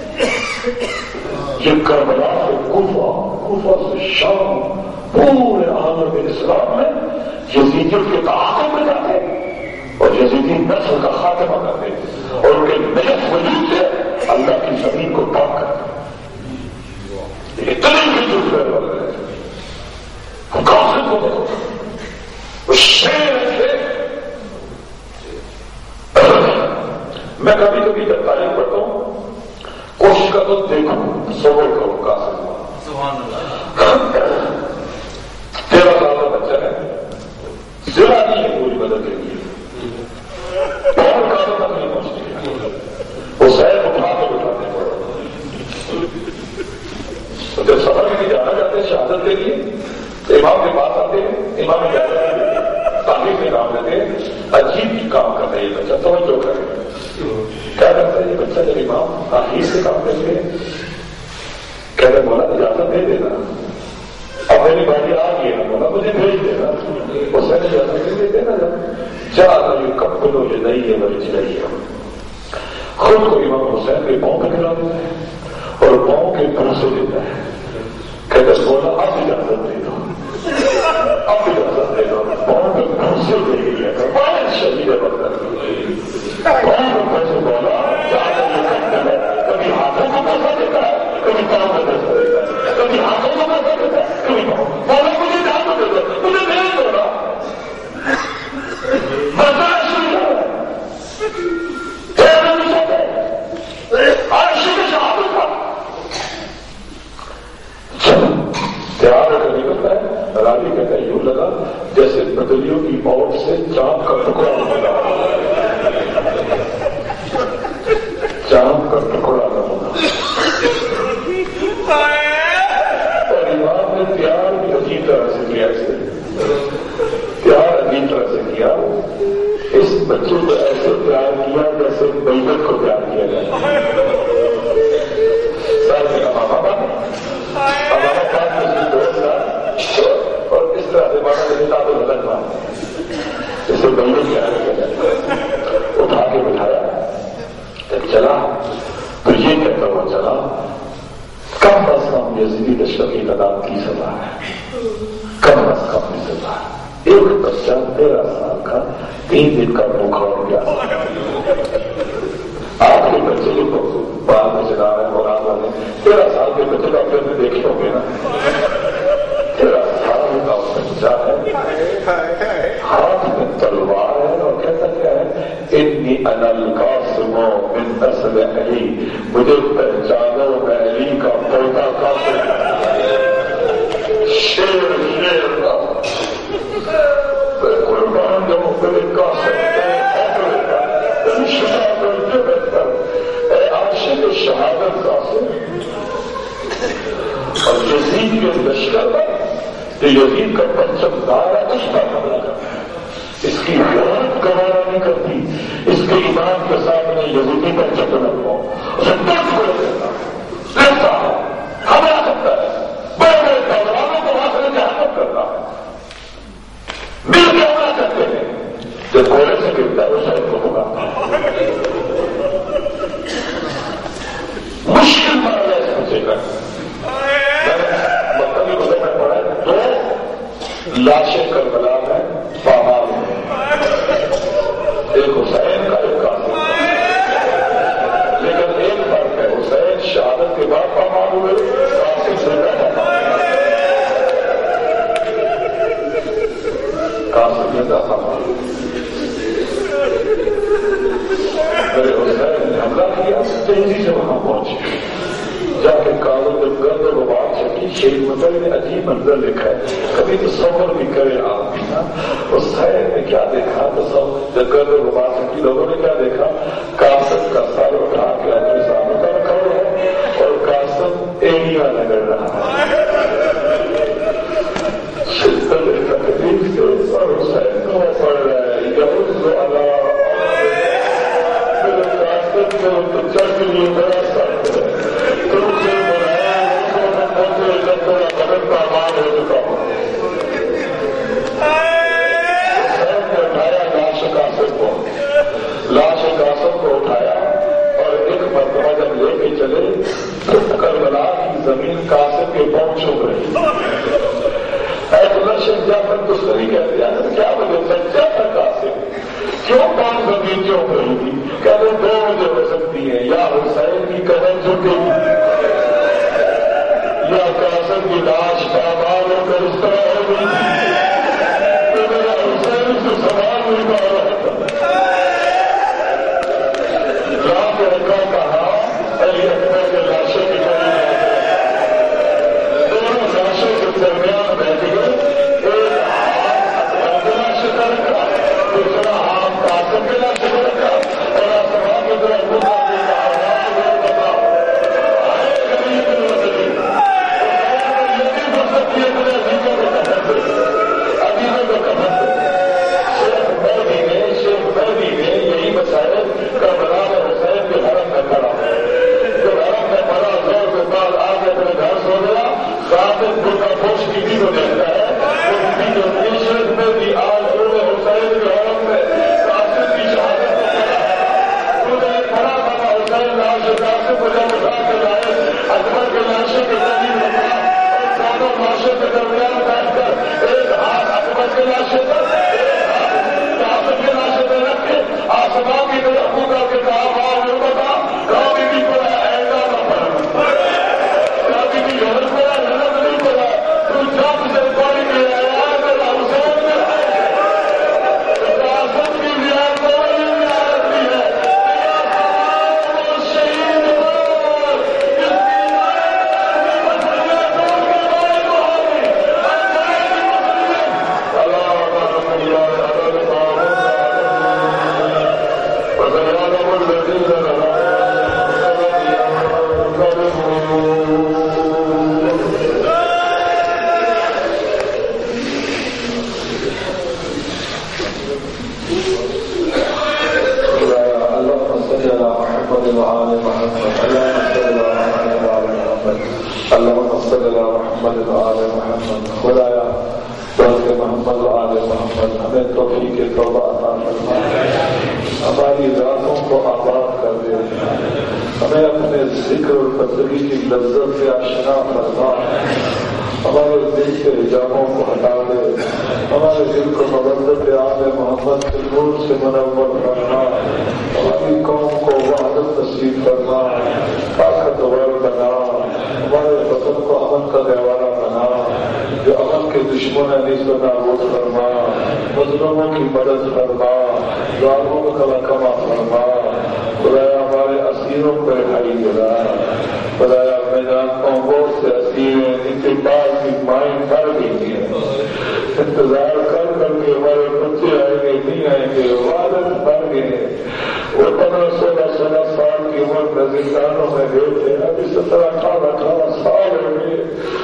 یہ کربلا سے کوفہ سے شام پورے عالم اسلام میں یزیدیت کے تعاقب میں جاتے اور یزیدی نسل کا خاتمہ کرتے اور ان کے نجف وجود سے اللہ کی زمین کو پاک کرتے۔ اتنے بھی دوسرے والے قاسم کو دیکھو، اس شیر سے میں کبھی کبھی جب تعلیم پڑھتا ہوں کوشش کرتا ہوں دیکھوں تصور کروں قاسم کو۔ 13 سال کا بچہ ہے، ضلع نہیں ہے پوری مدد کے لیے، اور قاسم تک نہیں پہنچتی، وہ سیر اٹھا کے اٹھاتے ہیں۔ جب سفر میں جانا چاہتے ہیں شہادت کے لیے تو امام کے پاس آتے ہیں، امام تعلیم میں کام لیتے ہیں، عجیب کام کرتا ہے یہ بچہ، توجہ کرے کیا کرتا ہے یہ بچہ جب امام آخر سے کام کرتے ہیں، کہتے ہیں مولا اجازت دے دینا، اب میری باری آ گئی ہے، مولا مجھے بھیج دینا، اس نے اجازت دے دینا، جا کر کپڑوں یہ نہیں ہے بڑی چلائی ہے، خود کو امام حسین کے پاؤں پہ کھلا دیتا ہے اور پاؤں کے بھروسے دیتا ہے، کہتے ہیں مولا اب اجازت دے دو، اب اجازت دے دو، پاؤں کے بھروسے دے دیا بہت شدید ہے بدل مولا کبھی ہاتھوں کو پیسہ دیتا ہے، کبھی پاؤں کو پیسہ دیتا ہے، کبھی ہاتھوں کو پیسہ دیتا ہے، کبھی پاؤں مولا مجھے جان کو دے دو، مجھے بھیج دو نا، مسئلہ شروع ہے شہادت کا تیار کر نکلتا ہے، راوی کہتا ہے یوں لگا جیسے بدلیوں کی موت سے چاند کا ٹکڑا ہونا، چاند کا ٹکڑا نہ ہونا، اور امام نے پیار بھی عجیب طرح سے کیا، اسے پیار عجیب طرح سے کیا، اس بچے کو ایسے پیار کیا جیسے بیت کو پیار کیا جائے۔ اور اس طرح سے مانا کہ کتاب الگ مان اسے بندے کیا اٹھا کے بٹھایا، جب چلا تو یہ کہتا ہوا چلا کم از کم یزیدی دشمن کی تعداد کی سزا ہے، کم از کم کی سزا ہے۔ ایک بچہ 13 سال کا 3 دن کا بھوکا ہو گیا، آپ کے بچے کو بعد میں چلا رہے ہیں اور آپ نے 13 سال کے بچے کا پھر میں دیکھے ہوں گے نا، 13 سال کا بچہ ہے، ہاتھ میں تلوار ہے اور کہتا کیا ہے انی انا القاسم من نسل علی، مجھے پہچانو میں علی کا پوتا قاسم، شیر کا قربان جب میرے قاسم عاشق شہادت قاسم، اور یزید کے لشکر پر یزید کا پرچم دار اس کا حملہ کرتا ہے، اس کی حیرت گوارا نہیں کرتی، اس کے ایمان کے سامنے یزیدی پرچم نہ ہو، اسے ترک کر دیتا کیسا حملہ کرتا ہے، بڑے بڑے پہلوانوں کو وہاں سے جہنم کرتا ہے، مل کے حملہ کرتے ہیں، جب گھوڑے سے گرتا ہے وہ شہر کو ہوگا شیر مطلب عجیب منظر لکھا ہے، کبھی تصور بھی کرے آدمی نا۔ اس سائے نے کیا دیکھا، جگہ رواسکی لوگوں نے کیا دیکھا، قاسم کا سر اٹھا کے اپنے سامنے پر رکھا ہوا ہے اور قاسم ایڑیاں لگڑ رہا ہے۔ اور حسین کو پڑھ رہا ہے یہود اللہ قاسم کو تو چڑھ کے لیے بڑا سخت ہے، تم سے بنایا جب تھوڑا بدن کا مان ہو چکا ہوں۔ حسین نے اٹھایا لاش قاسم کو اٹھایا اور ایک مرتبہ جب لے کے چلے تو کربلا کی زمین قاسم کے پاؤں چھپ رہی۔ شیخ جعفر تستری کہتے ہیں کیا وجہ سچا تھا قاسم، کیوں پاؤں زمین چوک رہی تھی؟ کہتے دو وجہ ہو سکتی ہے، یا حسین کی قدم جھکی یا قاسم کی لاش پامال ہو کر اس طرح ہو گئی تو میرا حسین سے سوال نہیں پا رہا تھا۔ رات رکھا کہا علی اکبر کے لاشوں کی قریب دونوں لاشوں کے درمیان بیٹھ گئے، دوسرا ہاتھ قاسم کے لاش کو رکھا اور آسمان کی طرف گھما کے کہا شیخ مہدی نے یہی بتایا کربلا میں حسین کے حرم میں پڑا، جب حرم میں پڑا زور کے بعد آگے اپنے گھر سو گیا، قاسم کو کا پوش کی بھی کو دیکھتا ہے شیخ مہدی آج پورے حسین کے حرم میں قاسم کی شہادت کو پڑا کھڑا تھا، حسین لاش قاسم کو جب اٹھا کے لائے اکبر کے لاشوں کے قریب رکھا اور دونوں لاشوں کے درمیان بیٹھ کر ایک ہاتھ اکبر کے لاشوں پر قاسم کے لاشوں پہ رکھ کے آسمان کی طرف منہ کر کے کہا ماں جو بتا کبھی بھی پڑا ایسا نہ پڑا، کبھی بھی ہر پڑا غلط نہیں پڑا، تو جب سے پڑھ کے آیا میرا حسین میں قاسم کی زیادت بڑی آتی ہے شہید اللهم صل على محمد وآل محمد۔ خدایا برکت محمد و آل محمد ہمیں توفیق توبہ عطا فرما، ہماری راتوں کو آباد کر دے، ہمیں اپنے ذکر اور بندگی کی لذت سے آشنا فرما، ہمارے دل کے حجابوں کو ہٹا دے، ہمارے دل کو مبلغ آل محمد کے نور سے منور فرما، ہماری قوم کو وحدت نصیب فرما، طاقتور بنا، ہمارے وطن کو امن کا گہوارہ بنا، جو امن کے دشمن ہے نسبت نابود فرما، مظلوموں کی مدد فرما، ظالموں کا کما فرما، خدایا ہمارے اسیروں پر رہائی دلا، خدایا میں جانتا ہوں بہت سے اسیر ہیں ان کے پاس بھی مائیں مر گئی ہیں، انتظار کر کر کے ہمارے بچے آئیں گے نہیں آئیں گے، والد مر گئے، وہ 15-16 سال کی عمر میں زندانوں میں گئے تھے، ابھی 17-18 سال ہو گئے،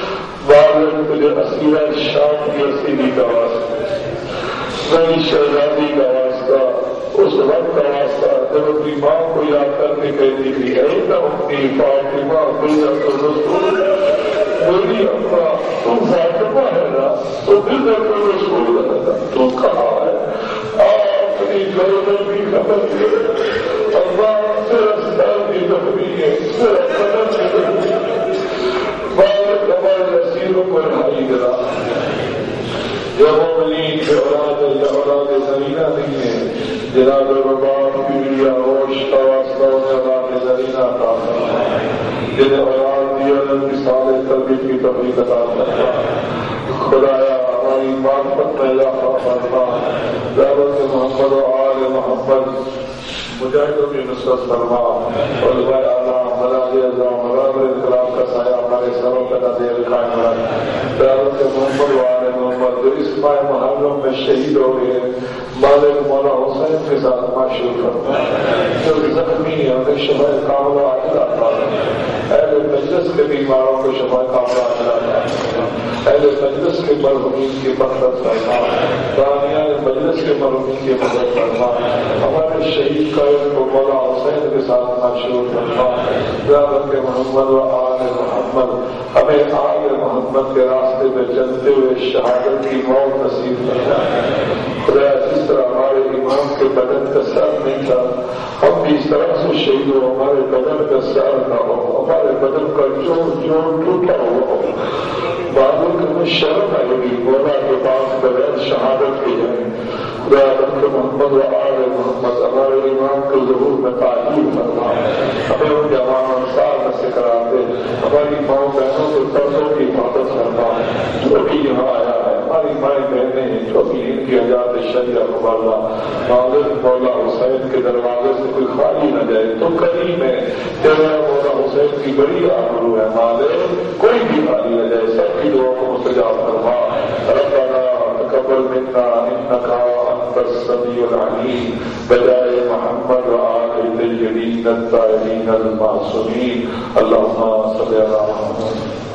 والد تجھے اسیرہ شام کی اسیری کا واسطہ، نئی شہزادی کا واسطہ، اس وقت کا واسطہ جب اپنی ماں کو یاد کرنے کہتی تھی اے اپنی فاطمہ بلت الرسول، میری اپنا تم فاطمہ ہے نا، تو بلت الرسول ہے نا، تو کہاں ہے اپنی گردن بھی خبر دے، اللہ صرف سر کی تفریح ہے، صرف قدر کی تفریح ہے، والد ہمارے نصیروں کو رہائی دلا، جو مومنین کے اولاد یا اولاد زمینہ نہیں ہے، جناب رباب پیڑیا ہوش کا واسطہ انہیں اولاد زمینہ عطا فرما، جنہیں اولاد دیا کی صالح تربیت کی تفریح عطا فرما، خدایا ہماری معرفت میں اضافہ فرما، دعوت محمد و آل محمد مجاہدوں کی نصرت فرما، علماء اعلیٰ مراجع اعظام مراکز انقلاب کا سایہ ہمارے سروں پر نظیر قائم رکھ. حضرت محمد وآل محمد جو اس ماہ محرم میں شہید ہو گئے مالک مولا حسین کے ساتھ معشور کرنا. جو زخمی ہمیں شفا کاملہ عاجلہ عطا فرما. اہل مجلس کے بیماروں کو شفا کاملہ عاجلہ عطا فرما. اہل مجلس کے مرحومین کی مغفرت فرما. دانیان مجلس کے مرحومین کی مدد فرما. ہمارے شہید قائد کو مولا حسین کے ساتھ معشور فرما. رحمت محمد و آل محمد ہمیں آل محمد کے راستے میں چلتے ہوئے شہادت کی موت نصیب فرما. خدا جس طرح ہمارے امام کے بدن کا سر نہیں تھا ہم بھی اس طرح سے شہید ہو. ہمارے بدن کا سر نہ ہو. ہمارے بدن کا جوڑ جوڑ ٹوٹا ہوا ہو. بادل میں شرم آئے گی مولا کے پاس بغیر شہادت کی جائے. خدا رحمت محمد و آل محمد ہمارے امام کے ظہور میں تعلیم فرما. ہمیں ان جوان انصار میں سے کرا دے. ہماری ماؤں بہنوں کے قرضوں کی حفاظت فرما. جو بھی یہاں آیا ہے ہماری مائیں بہنیں جو بھی ان کی حیات شریعہ مبارلہ مالک مولا حسین کے دروازے سے کوئی خالی نہ جائے. تو کریم ہے تیرا مولا حسین کی بڑی آبرو ہے مالک کوئی بھی خالی نہ جائے. سب کی دعا کو مستجاب فرما. ربنا تقبل منا انك انت السميع العليم بجائے محمد وآل الطاهرين الطاهرين المعصومين. اللهم صل على محمد.